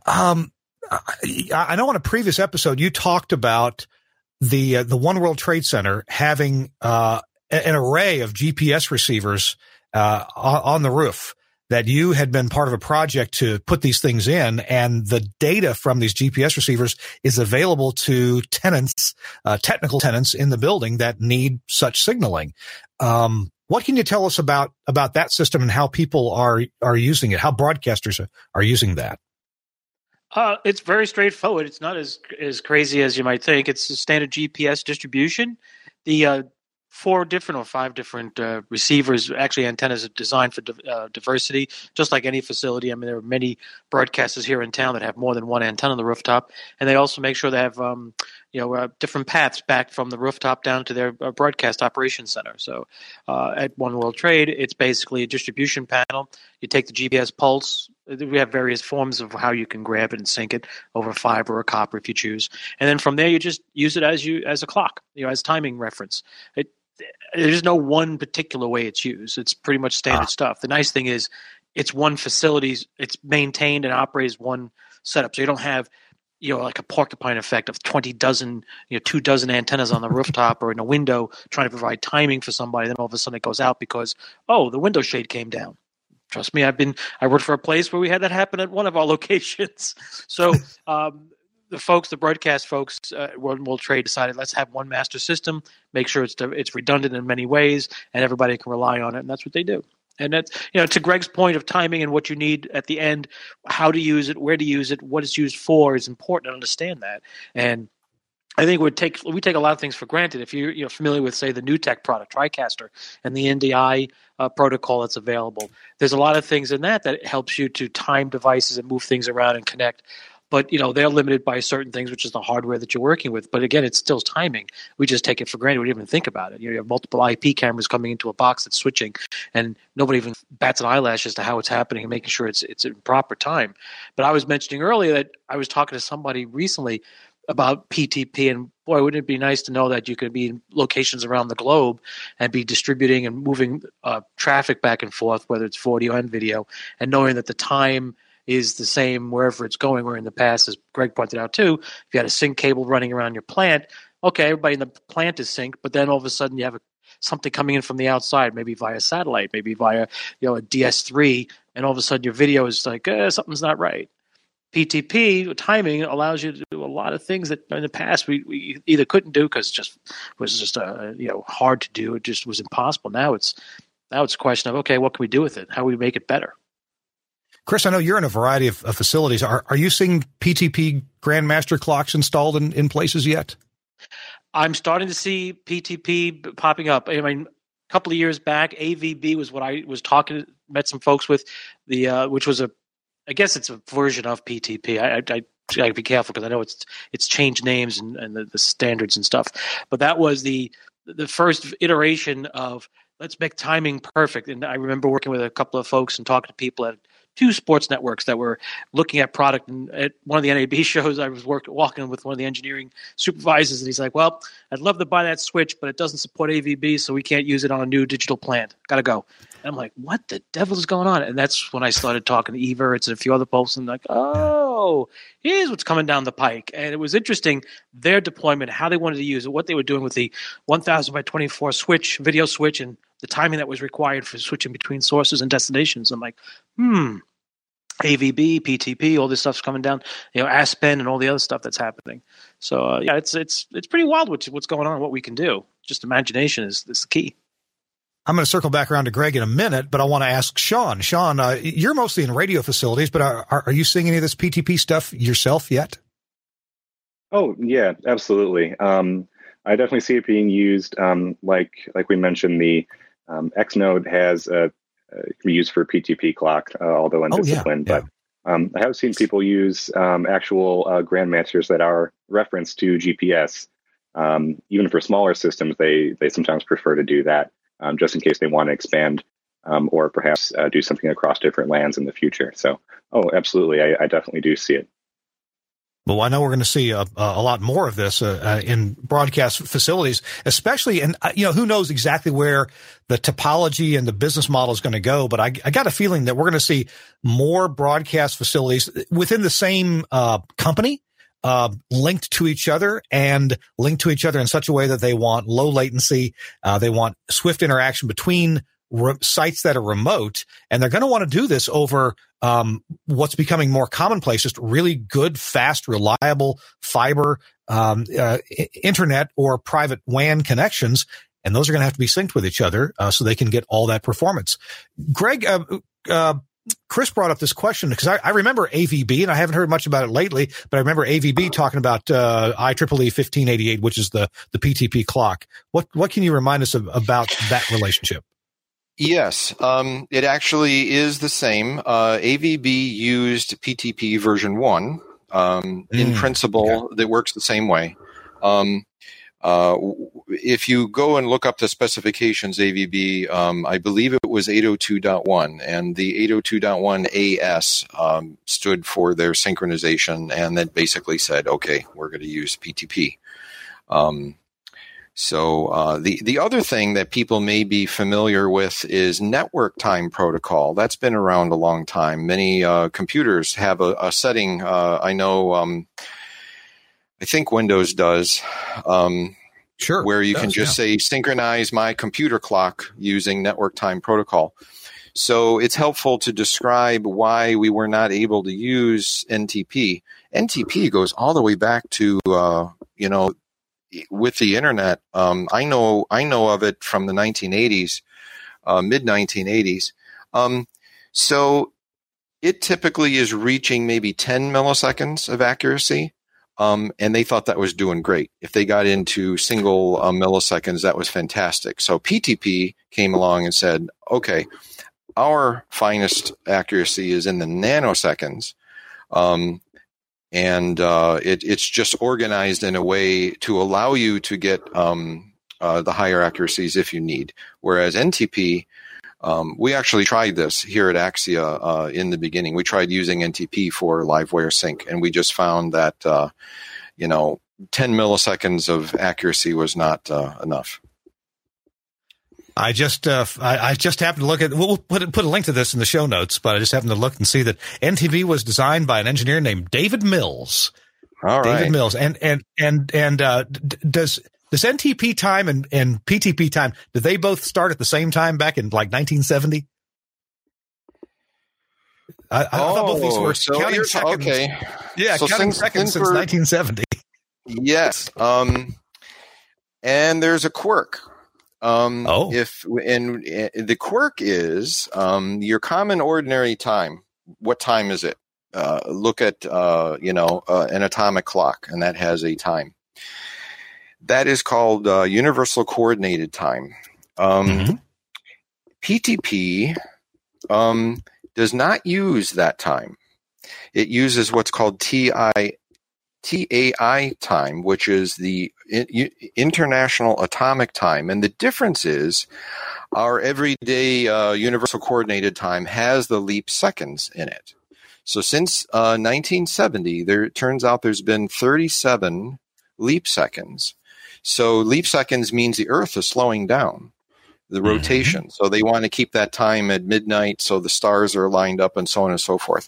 I know on a previous episode you talked about the One World Trade Center having an array of GPS receivers on the roof, that you had been part of a project to put these things in, and the data from these GPS receivers is available to tenants, technical tenants in the building that need such signaling. What can you tell us about that system and how people are using it, how broadcasters are using that? It's very straightforward. It's not as crazy as you might think. It's a standard GPS distribution. The 4 different or 5 different receivers, actually antennas are designed for diversity, just like any facility. I mean, there are many broadcasters here in town that have more than one antenna on the rooftop, and they also make sure they have different paths back from the rooftop down to their broadcast operations center. So at One World Trade, it's basically a distribution panel. You take the GPS pulse. We have various forms of how you can grab it and sync it over fiber or copper if you choose, and then from there you just use it as a clock, as timing reference. There's no one particular way it's used. It's pretty much standard stuff. The nice thing is it's one facility. It's maintained and operates one setup. So you don't have, like a porcupine effect of 2 dozen antennas on the rooftop or in a window trying to provide timing for somebody. Then all of a sudden it goes out because, the window shade came down. Trust me, I worked for a place where we had that happen at one of our locations. So, the broadcast folks, One World Trade decided, let's have one master system, make sure it's redundant in many ways, and everybody can rely on it, and that's what they do. And that's, to Greg's point of timing and what you need at the end, how to use it, where to use it, what it's used for is important to understand that. And I think we take a lot of things for granted. If you're familiar with, say, the NewTek product, TriCaster, and the NDI protocol that's available, there's a lot of things in that helps you to time devices and move things around and connect. But, they're limited by certain things, which is the hardware that you're working with. But again, it's still timing. We just take it for granted. We don't even think about it. You have multiple IP cameras coming into a box that's switching, and nobody even bats an eyelash as to how it's happening and making sure it's in proper time. But I was mentioning earlier that I was talking to somebody recently about PTP, and boy, wouldn't it be nice to know that you could be in locations around the globe and be distributing and moving traffic back and forth, whether it's audio and video, and knowing that the time is the same wherever it's going, where in the past, as Greg pointed out too, if you had a sync cable running around your plant, okay, everybody in the plant is synced, but then all of a sudden you have something coming in from the outside, maybe via satellite, maybe via a DS3, and all of a sudden your video is like, something's not right. PTP timing allows you to do a lot of things that in the past we either couldn't do because it was just hard to do. It just was impossible. Now it's a question of, okay, what can we do with it? How do we make it better? Chris, I know you're in a variety of facilities. Are you seeing PTP Grandmaster clocks installed in places yet? I'm starting to see PTP popping up. I mean, a couple of years back, AVB was what I was met some folks with, which was I guess it's a version of PTP. I gotta be careful because I know it's changed names and the standards and stuff. But that was the first iteration of let's make timing perfect. And I remember working with a couple of folks and talking to people at 2 sports networks that were looking at product. And at one of the NAB shows, I was walking with one of the engineering supervisors, and he's like, well, I'd love to buy that switch, but it doesn't support AVB, so we can't use it on a new digital plant. Got to go. And I'm like, what the devil is going on? And that's when I started talking to Evertz and a few other folks, and like, oh, here's what's coming down the pike. And it was interesting, their deployment, how they wanted to use it, what they were doing with the 1000 by 24 switch, video switch, and the timing that was required for switching between sources and destinations. I'm like, AVB, PTP, all this stuff's coming down, Aspen and all the other stuff that's happening. So it's pretty wild what's going on, what we can do. Just imagination is the key. I'm going to circle back around to Greg in a minute, but I want to ask Sean. Sean, you're mostly in radio facilities, but are you seeing any of this PTP stuff yourself yet? Oh yeah, absolutely. I definitely see it being used. Like we mentioned, the Xnode has can be used for PTP clock, although undisciplined. Yeah. But I have seen people use actual Grandmasters that are referenced to GPS. Even for smaller systems, they sometimes prefer to do that, just in case they want to expand or perhaps do something across different lands in the future. So, absolutely, I definitely do see it. Well, I know we're going to see a lot more of this in broadcast facilities, especially, and who knows exactly where the topology and the business model is going to go. But I got a feeling that we're going to see more broadcast facilities within the same company, linked to each other and linked to each other in such a way that they want low latency. They want swift interaction between sites that are remote, and they're going to want to do this over what's becoming more commonplace, just really good, fast, reliable fiber internet or private WAN connections, and those are going to have to be synced with each other so they can get all that performance. Greg, Chris brought up this question because I remember AVB, and I haven't heard much about it lately, but I remember AVB talking about IEEE 1588, which is the PTP clock. What can you remind us about that relationship? Yes, it actually is the same. AVB used PTP version 1. In principle, that works the same way. If you go and look up the specifications, AVB, I believe it was 802.1, and the 802.1 AS stood for their synchronization, and that basically said, okay, we're going to use PTP. So the other thing that people may be familiar with is network time protocol. That's been around a long time. Many computers have a setting. I know, I think Windows does. Sure. Where you can just say synchronize my computer clock using network time protocol. So it's helpful to describe why we were not able to use NTP. NTP goes all the way back to with the internet. I know of it from the 1980s, mid 1980s. So it typically is reaching maybe 10 milliseconds of accuracy. And they thought that was doing great. If they got into single milliseconds, that was fantastic. So PTP came along and said, okay, our finest accuracy is in the nanoseconds. And it's just organized in a way to allow you to get the higher accuracies if you need. Whereas NTP, we actually tried this here at Axia in the beginning. We tried using NTP for LiveWire Sync, and we just found that 10 milliseconds of accuracy was not enough. I just happened to look at. We'll put a link to this in the show notes, but I just happened to look and see that NTP was designed by an engineer named David Mills. All right, David Mills, and does NTP time and PTP time, did they both start at the same time back in like 1970? I thought both these were counting seconds. Okay. Yeah, so counting seconds since 1970. Yes. And there's a quirk. The quirk is your common ordinary time. What time is it? Look at an atomic clock, and that has a time. That is called universal coordinated time. PTP does not use that time. It uses what's called TAI time, which is the International Atomic Time. And the difference is our everyday universal coordinated time has the leap seconds in it. So since 1970, it turns out there's been 37 leap seconds. So leap seconds means the Earth is slowing down the rotation. So they want to keep that time at midnight so the stars are lined up and so on and so forth.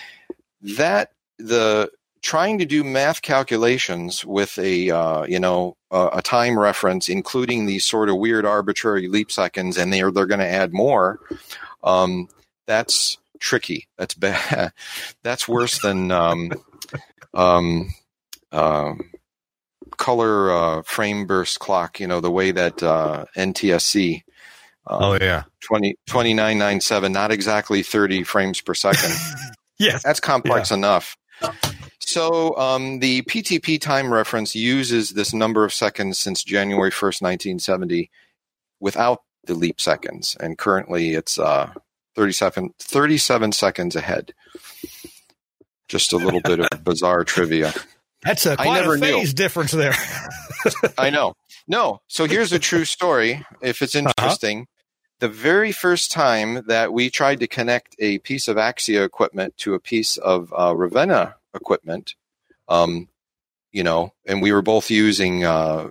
Trying to do math calculations with a time reference, including these sort of weird arbitrary leap seconds, and they're going to add more. That's tricky. That's bad. That's worse than color frame burst clock. The way that NTSC. 2997, not exactly 30 frames per second. Yes, that's complex enough. So the PTP time reference uses this number of seconds since January 1st, 1970 without the leap seconds. And currently it's 37 seconds ahead. Just a little bit of bizarre trivia. That's quite a phase difference there. I know. No. So here's a true story, if it's interesting. The very first time that we tried to connect a piece of Axia equipment to a piece of Ravenna equipment, and we were both using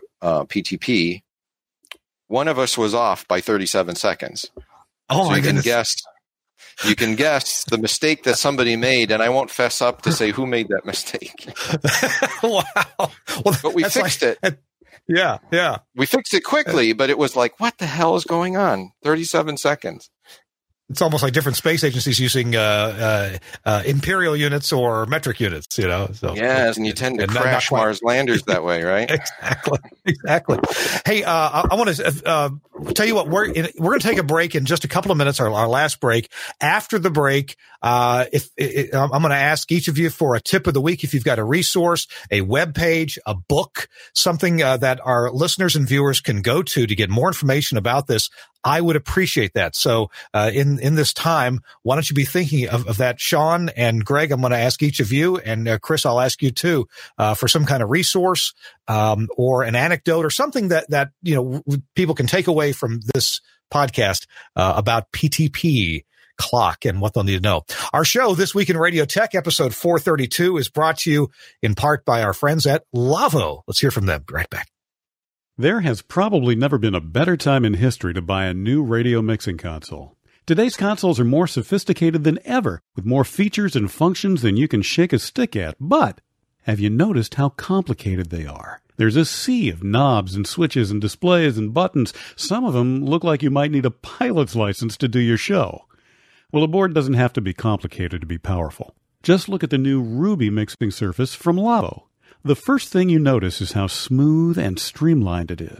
PTP, one of us was off by 37 seconds. Oh, so my goodness. You can guess the mistake that somebody made, and I won't fess up to say who made that mistake. Wow. Well, but we fixed it. Yeah. We fixed it quickly, but it was like, what the hell is going on? 37 seconds. It's almost like different space agencies using imperial units or metric units, So yes, and you tend to crash Mars landers that way, right? Exactly. Hey, I want to tell you what, we're going to take a break in just a couple of minutes, our last break. After the break, I'm going to ask each of you for a tip of the week. If you've got a resource, a web page, a book, something that our listeners and viewers can go to get more information about this, I would appreciate that. So in this time, why don't you be thinking of that? Sean and Greg, I'm going to ask each of you, and Chris, I'll ask you too, for some kind of resource or an anecdote or something that people can take away from this podcast about PTP clock and what they'll need to know. Our show, This Week in Radio Tech, episode 432, is brought to you in part by our friends at Lavo. Let's hear from them right back. There has probably never been a better time in history to buy a new radio mixing console. Today's consoles are more sophisticated than ever, with more features and functions than you can shake a stick at. But have you noticed how complicated they are? There's a sea of knobs and switches and displays and buttons. Some of them look like you might need a pilot's license to do your show. Well, a board doesn't have to be complicated to be powerful. Just look at the new Ruby mixing surface from Lavo. The first thing you notice is how smooth and streamlined it is.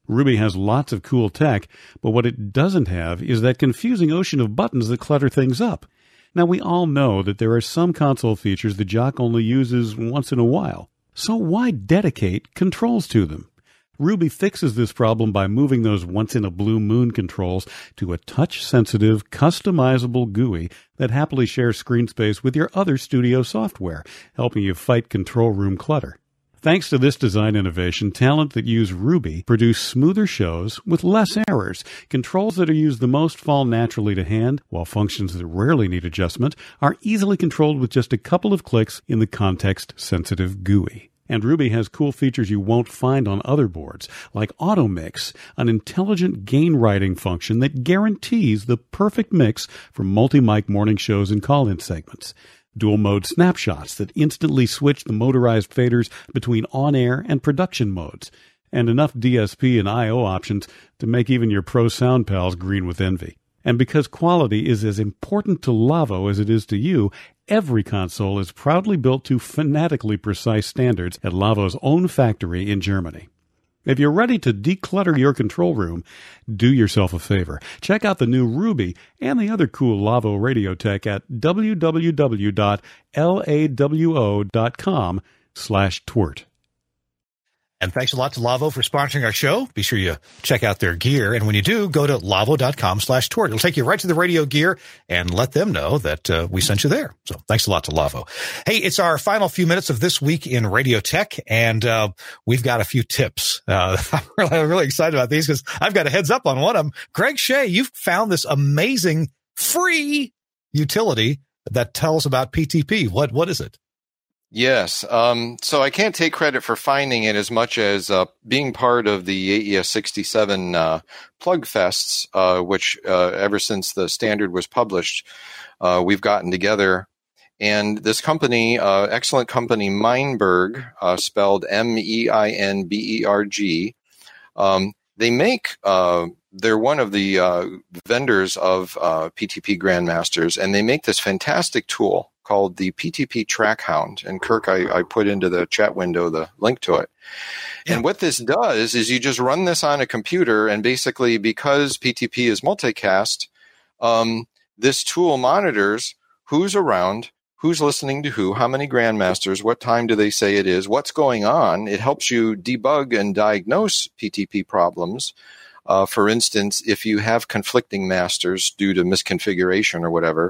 Ruby has lots of cool tech, but what it doesn't have is that confusing ocean of buttons that clutter things up. Now, we all know that there are some console features the Jock only uses once in a while. So why dedicate controls to them? Ruby fixes this problem by moving those once-in-a-blue-moon controls to a touch-sensitive, customizable GUI that happily shares screen space with your other studio software, helping you fight control room clutter. Thanks to this design innovation, talent that use Ruby produce smoother shows with less errors. Controls that are used the most fall naturally to hand, while functions that rarely need adjustment are easily controlled with just a couple of clicks in the context-sensitive GUI. And Ruby has cool features you won't find on other boards, like Auto Mix, an intelligent gain writing function that guarantees the perfect mix for multi-mic morning shows and call-in segments. Dual mode snapshots that instantly switch the motorized faders between on-air and production modes, and enough DSP and I/O options to make even your pro sound pals green with envy. And because quality is as important to Lavo as it is to you, every console is proudly built to fanatically precise standards at Lavo's own factory in Germany. If you're ready to declutter your control room, do yourself a favor. Check out the new Ruby and the other cool Lavo radio tech at www.lawo.com/twert. And thanks a lot to Lavo for sponsoring our show. Be sure you check out their gear. And when you do, go to lavo.com/twert. It'll take you right to the radio gear and let them know that we sent you there. So thanks a lot to Lavo. Hey, it's our final few minutes of This Week in Radio Tech, and we've got a few tips. I'm really excited about these because I've got a heads up on one of them. Greg Shea, you've found this amazing free utility that tells about PTP. What is it? Yes. So I can't take credit for finding it as much as being part of the AES 67 plug fests, which ever since the standard was published, we've gotten together. And this company, excellent company, Meinberg, spelled MEINBERG, they make, they're one of the vendors of PTP Grandmasters, and they make this fantastic tool called the PTP TrackHound. And Kirk, I put into the chat window the link to it. Yeah. And what this does is you just run this on a computer, and basically because PTP is multicast, this tool monitors who's around, who's listening to who, how many Grandmasters, what time do they say it is, what's going on. It helps you debug and diagnose PTP problems. For instance, if you have conflicting masters due to misconfiguration or whatever,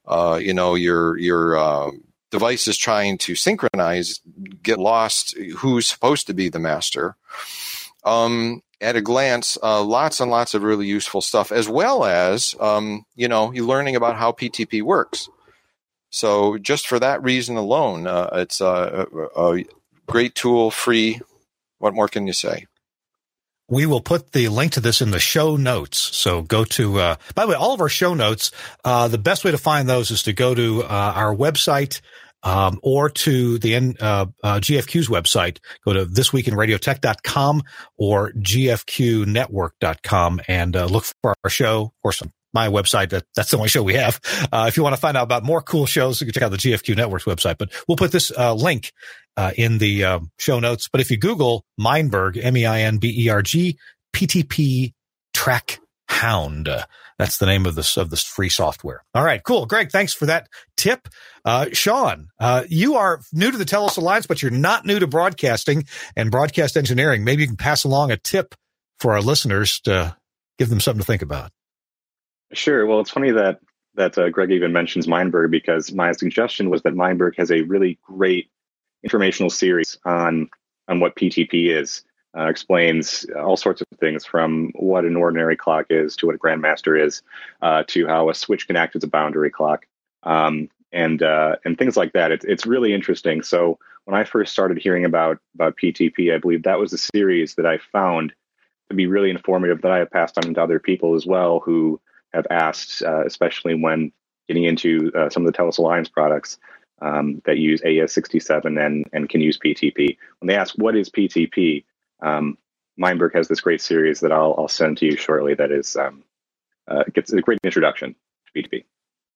your device is trying to synchronize, get lost, who's supposed to be the master. At a glance, lots and lots of really useful stuff, as well as, you're learning about how PTP works. So just for that reason alone, it's a great tool, free. What more can you say? We will put the link to this in the show notes. So go to, by the way, all of our show notes, the best way to find those is to go to our website, or to the GFQ's website. Go to thisweekinradiotech.com or gfqnetwork.com and look for our show, or my website. That's the only show we have. If you want to find out about more cool shows, you can check out the GFQ Network's website. But we'll put this link in the show notes. But if you Google Meinberg, MEINBERG, PTP TrackHound, that's the name of this free software. All right, cool. Greg, thanks for that tip. Sean, you are new to the Telos Alliance, but you're not new to broadcasting and broadcast engineering. Maybe you can pass along a tip for our listeners to give them something to think about. Sure. Well, it's funny that Greg even mentions Meinberg, because my suggestion was that Meinberg has a really great informational series on what PTP is. Explains all sorts of things, from what an ordinary clock is to what a Grandmaster is, to how a switch can act as a boundary clock, and things like that. It's really interesting. So when I first started hearing about PTP, I believe that was a series that I found to be really informative, that I have passed on to other people as well who have asked, especially when getting into some of the Telos Alliance products that use AES 67 and can use PTP. When they ask, what is PTP? Meinberg has this great series that I'll send to you shortly that is gets a great introduction to PTP.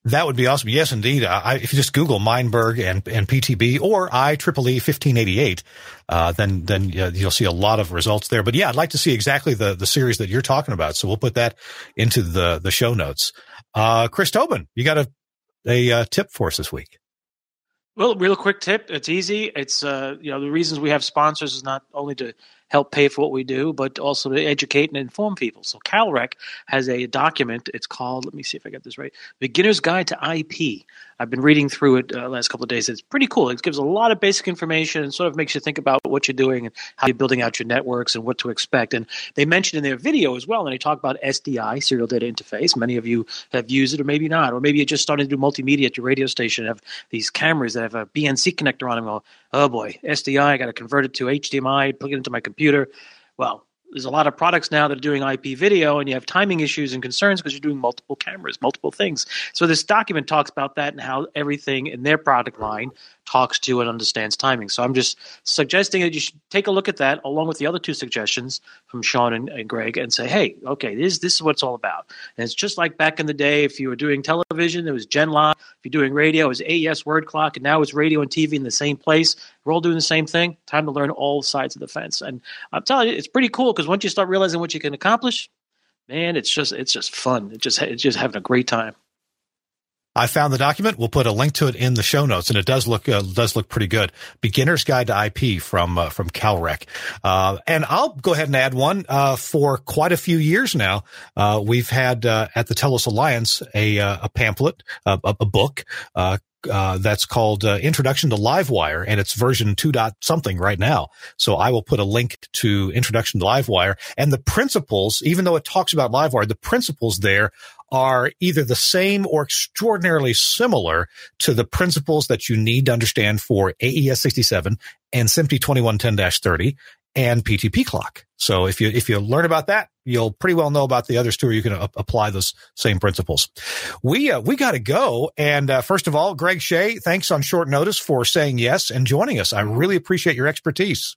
That would be awesome. Yes, indeed. If you just Google Meinberg and PTB or IEEE 1588, then you'll see a lot of results there. But yeah, I'd like to see exactly the series that you're talking about. So we'll put that into the show notes. Chris Tobin, you got a tip for us this week? Well, real quick tip. It's easy. It's, the reasons we have sponsors is not only to help pay for what we do, but also to educate and inform people. So CalRec has a document. It's called, let me see if I got this right, Beginner's Guide to IP. I've been reading through it last couple of days. It's pretty cool. It gives a lot of basic information and sort of makes you think about what you're doing and how you're building out your networks and what to expect. And they mentioned in their video as well, and they talk about SDI, Serial Data Interface. Many of you have used it or maybe not. Or maybe you're just starting to do multimedia at your radio station and have these cameras that have a BNC connector on them. Well, oh boy, SDI, I got to convert it to HDMI, plug it into my computer. Well, there's a lot of products now that are doing IP video, and you have timing issues and concerns because you're doing multiple cameras, multiple things. So this document talks about that and how everything in their product line talks to and understands timing. So I'm just suggesting that you should take a look at that along with the other two suggestions from Sean and Greg and say, hey, okay, this is what it's all about. And it's just like back in the day, if you were doing television, it was GenLog. If you're doing radio, it was AES Word Clock. And now it's radio and TV in the same place. We're all doing the same thing. Time to learn all sides of the fence. And I'm telling you, it's pretty cool because once you start realizing what you can accomplish, man, it's just fun. It's just having a great time. I found the document. We'll put a link to it in the show notes, and it does look pretty good. Beginner's Guide to IP from CalRec. And I'll go ahead and add one. For quite a few years now, we've had at the Telos Alliance a pamphlet, a book. That's called Introduction to Livewire, and it's version 2. something right now. So I will put a link to Introduction to Livewire, and the principles, even though it talks about Livewire, the principles there are either the same or extraordinarily similar to the principles that you need to understand for AES 67 and SMPTE 2110-30 and PTP clock. So if you learn about that, you'll pretty well know about the others too, or you can apply those same principles. We got to go. And first of all, Greg Shea, thanks on short notice for saying yes and joining us. I really appreciate your expertise.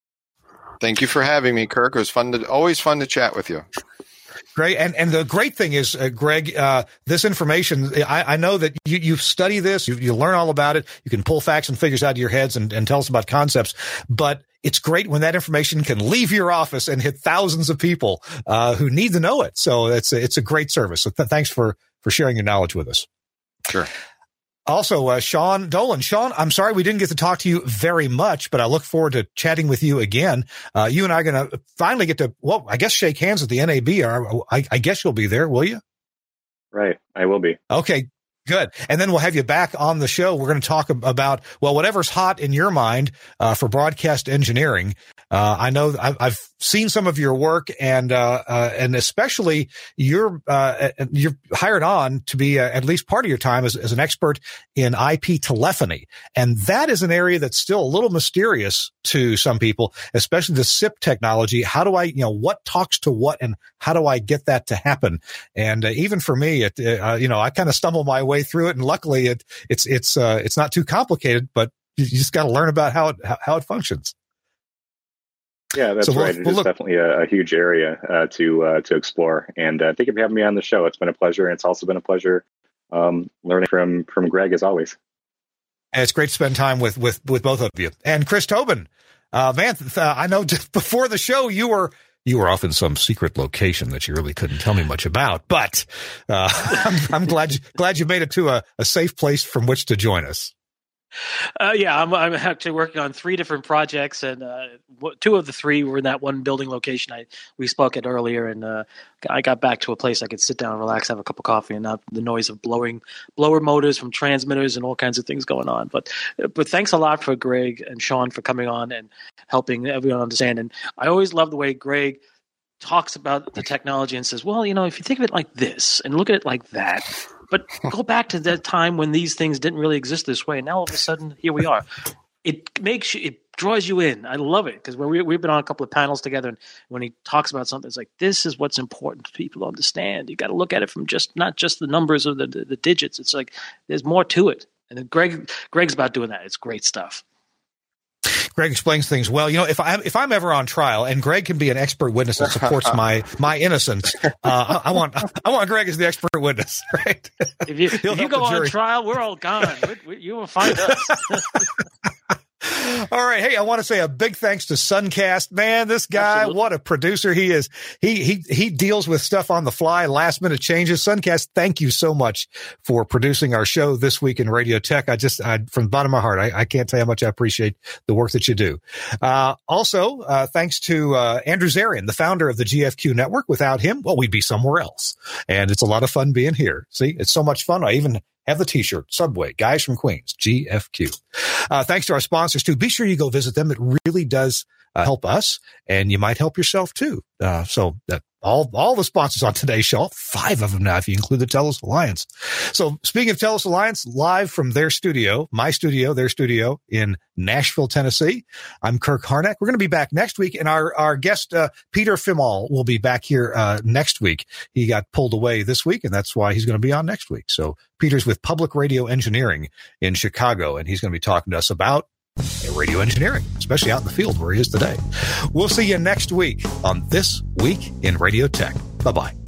Thank you for having me, Kirk. It was always fun to chat with you. Great. And the great thing is, Greg, this information, I know that you study this, you learn all about it. You can pull facts and figures out of your heads and tell us about concepts, but it's great when that information can leave your office and hit thousands of people, who need to know it. So it's a great service. So thanks for sharing your knowledge with us. Sure. Also, Sean Dolan. Sean, I'm sorry we didn't get to talk to you very much, but I look forward to chatting with you again. You and I are going to finally get to, well, I guess shake hands at the NAB. I guess you'll be there, will you? Right. I will be. Okay. Good. And then we'll have you back on the show. We're going to talk about, well, whatever's hot in your mind, for broadcast engineering. I know I've seen some of your work and especially you're hired on to be at least part of your time as an expert in IP telephony. And that is an area that's still a little mysterious to some people, especially the SIP technology. How do I, what talks to what and how do I get that to happen? And even for me, I kind of stumble my way through it. And luckily it's not too complicated, but you just got to learn about how it functions. Yeah, that's right. It is definitely a huge area to explore. And thank you for having me on the show. It's been a pleasure. And it's also been a pleasure learning from Greg, as always. And it's great to spend time with both of you. And Chris Tobin, man, I know just before the show you were off in some secret location that you really couldn't tell me much about. But I'm glad you made it to a safe place from which to join us. I'm actually working on 3 different projects, and 2 of the 3 were in that one building location we spoke at earlier. And I got back to a place I could sit down and relax, have a cup of coffee, and not the noise of blower motors from transmitters and all kinds of things going on. But thanks a lot for Greg and Sean for coming on and helping everyone understand. And I always love the way Greg talks about the technology and says, well, if you think of it like this and look at it like that, but go back to that time when these things didn't really exist this way. And now all of a sudden, here we are. It draws you in. I love it because we've been on a couple of panels together, and when he talks about something, it's like, this is what's important for people to understand. You got to look at it from not just the numbers or the digits. It's like there's more to it. And then Greg's about doing that. It's great stuff. Greg explains things well. You know, if I'm ever on trial, and Greg can be an expert witness that supports my innocence, I want Greg as the expert witness, right? If you go on trial, we're all gone. You will find us. All right. Hey, I want to say a big thanks to Suncast. Man, this guy, Absolutely. What a producer he is. He deals with stuff on the fly, last minute changes. Suncast, thank you so much for producing our show This Week in Radio Tech. From the bottom of my heart, I can't tell you how much I appreciate the work that you do. Also, thanks to Andrew Zarian, the founder of the GFQ network. Without him, well, we'd be somewhere else. And it's a lot of fun being here. See, it's so much fun. I even have the t-shirt, Subway, Guys from Queens, GFQ. Thanks to our sponsors, too. Be sure you go visit them. It really does help us, and you might help yourself, too. All the sponsors on today's show, 5 of them now, if you include the TELUS Alliance. So speaking of TELUS Alliance, live from their studio, my studio, their studio in Nashville, Tennessee, I'm Kirk Harnack. We're going to be back next week, and our guest, Peter Fimal, will be back here next week. He got pulled away this week, and that's why he's going to be on next week. So Peter's with Public Radio Engineering in Chicago, and he's going to be talking to us about radio engineering, especially out in the field where he is today. We'll see you next week on This Week in Radio Tech. Bye-bye.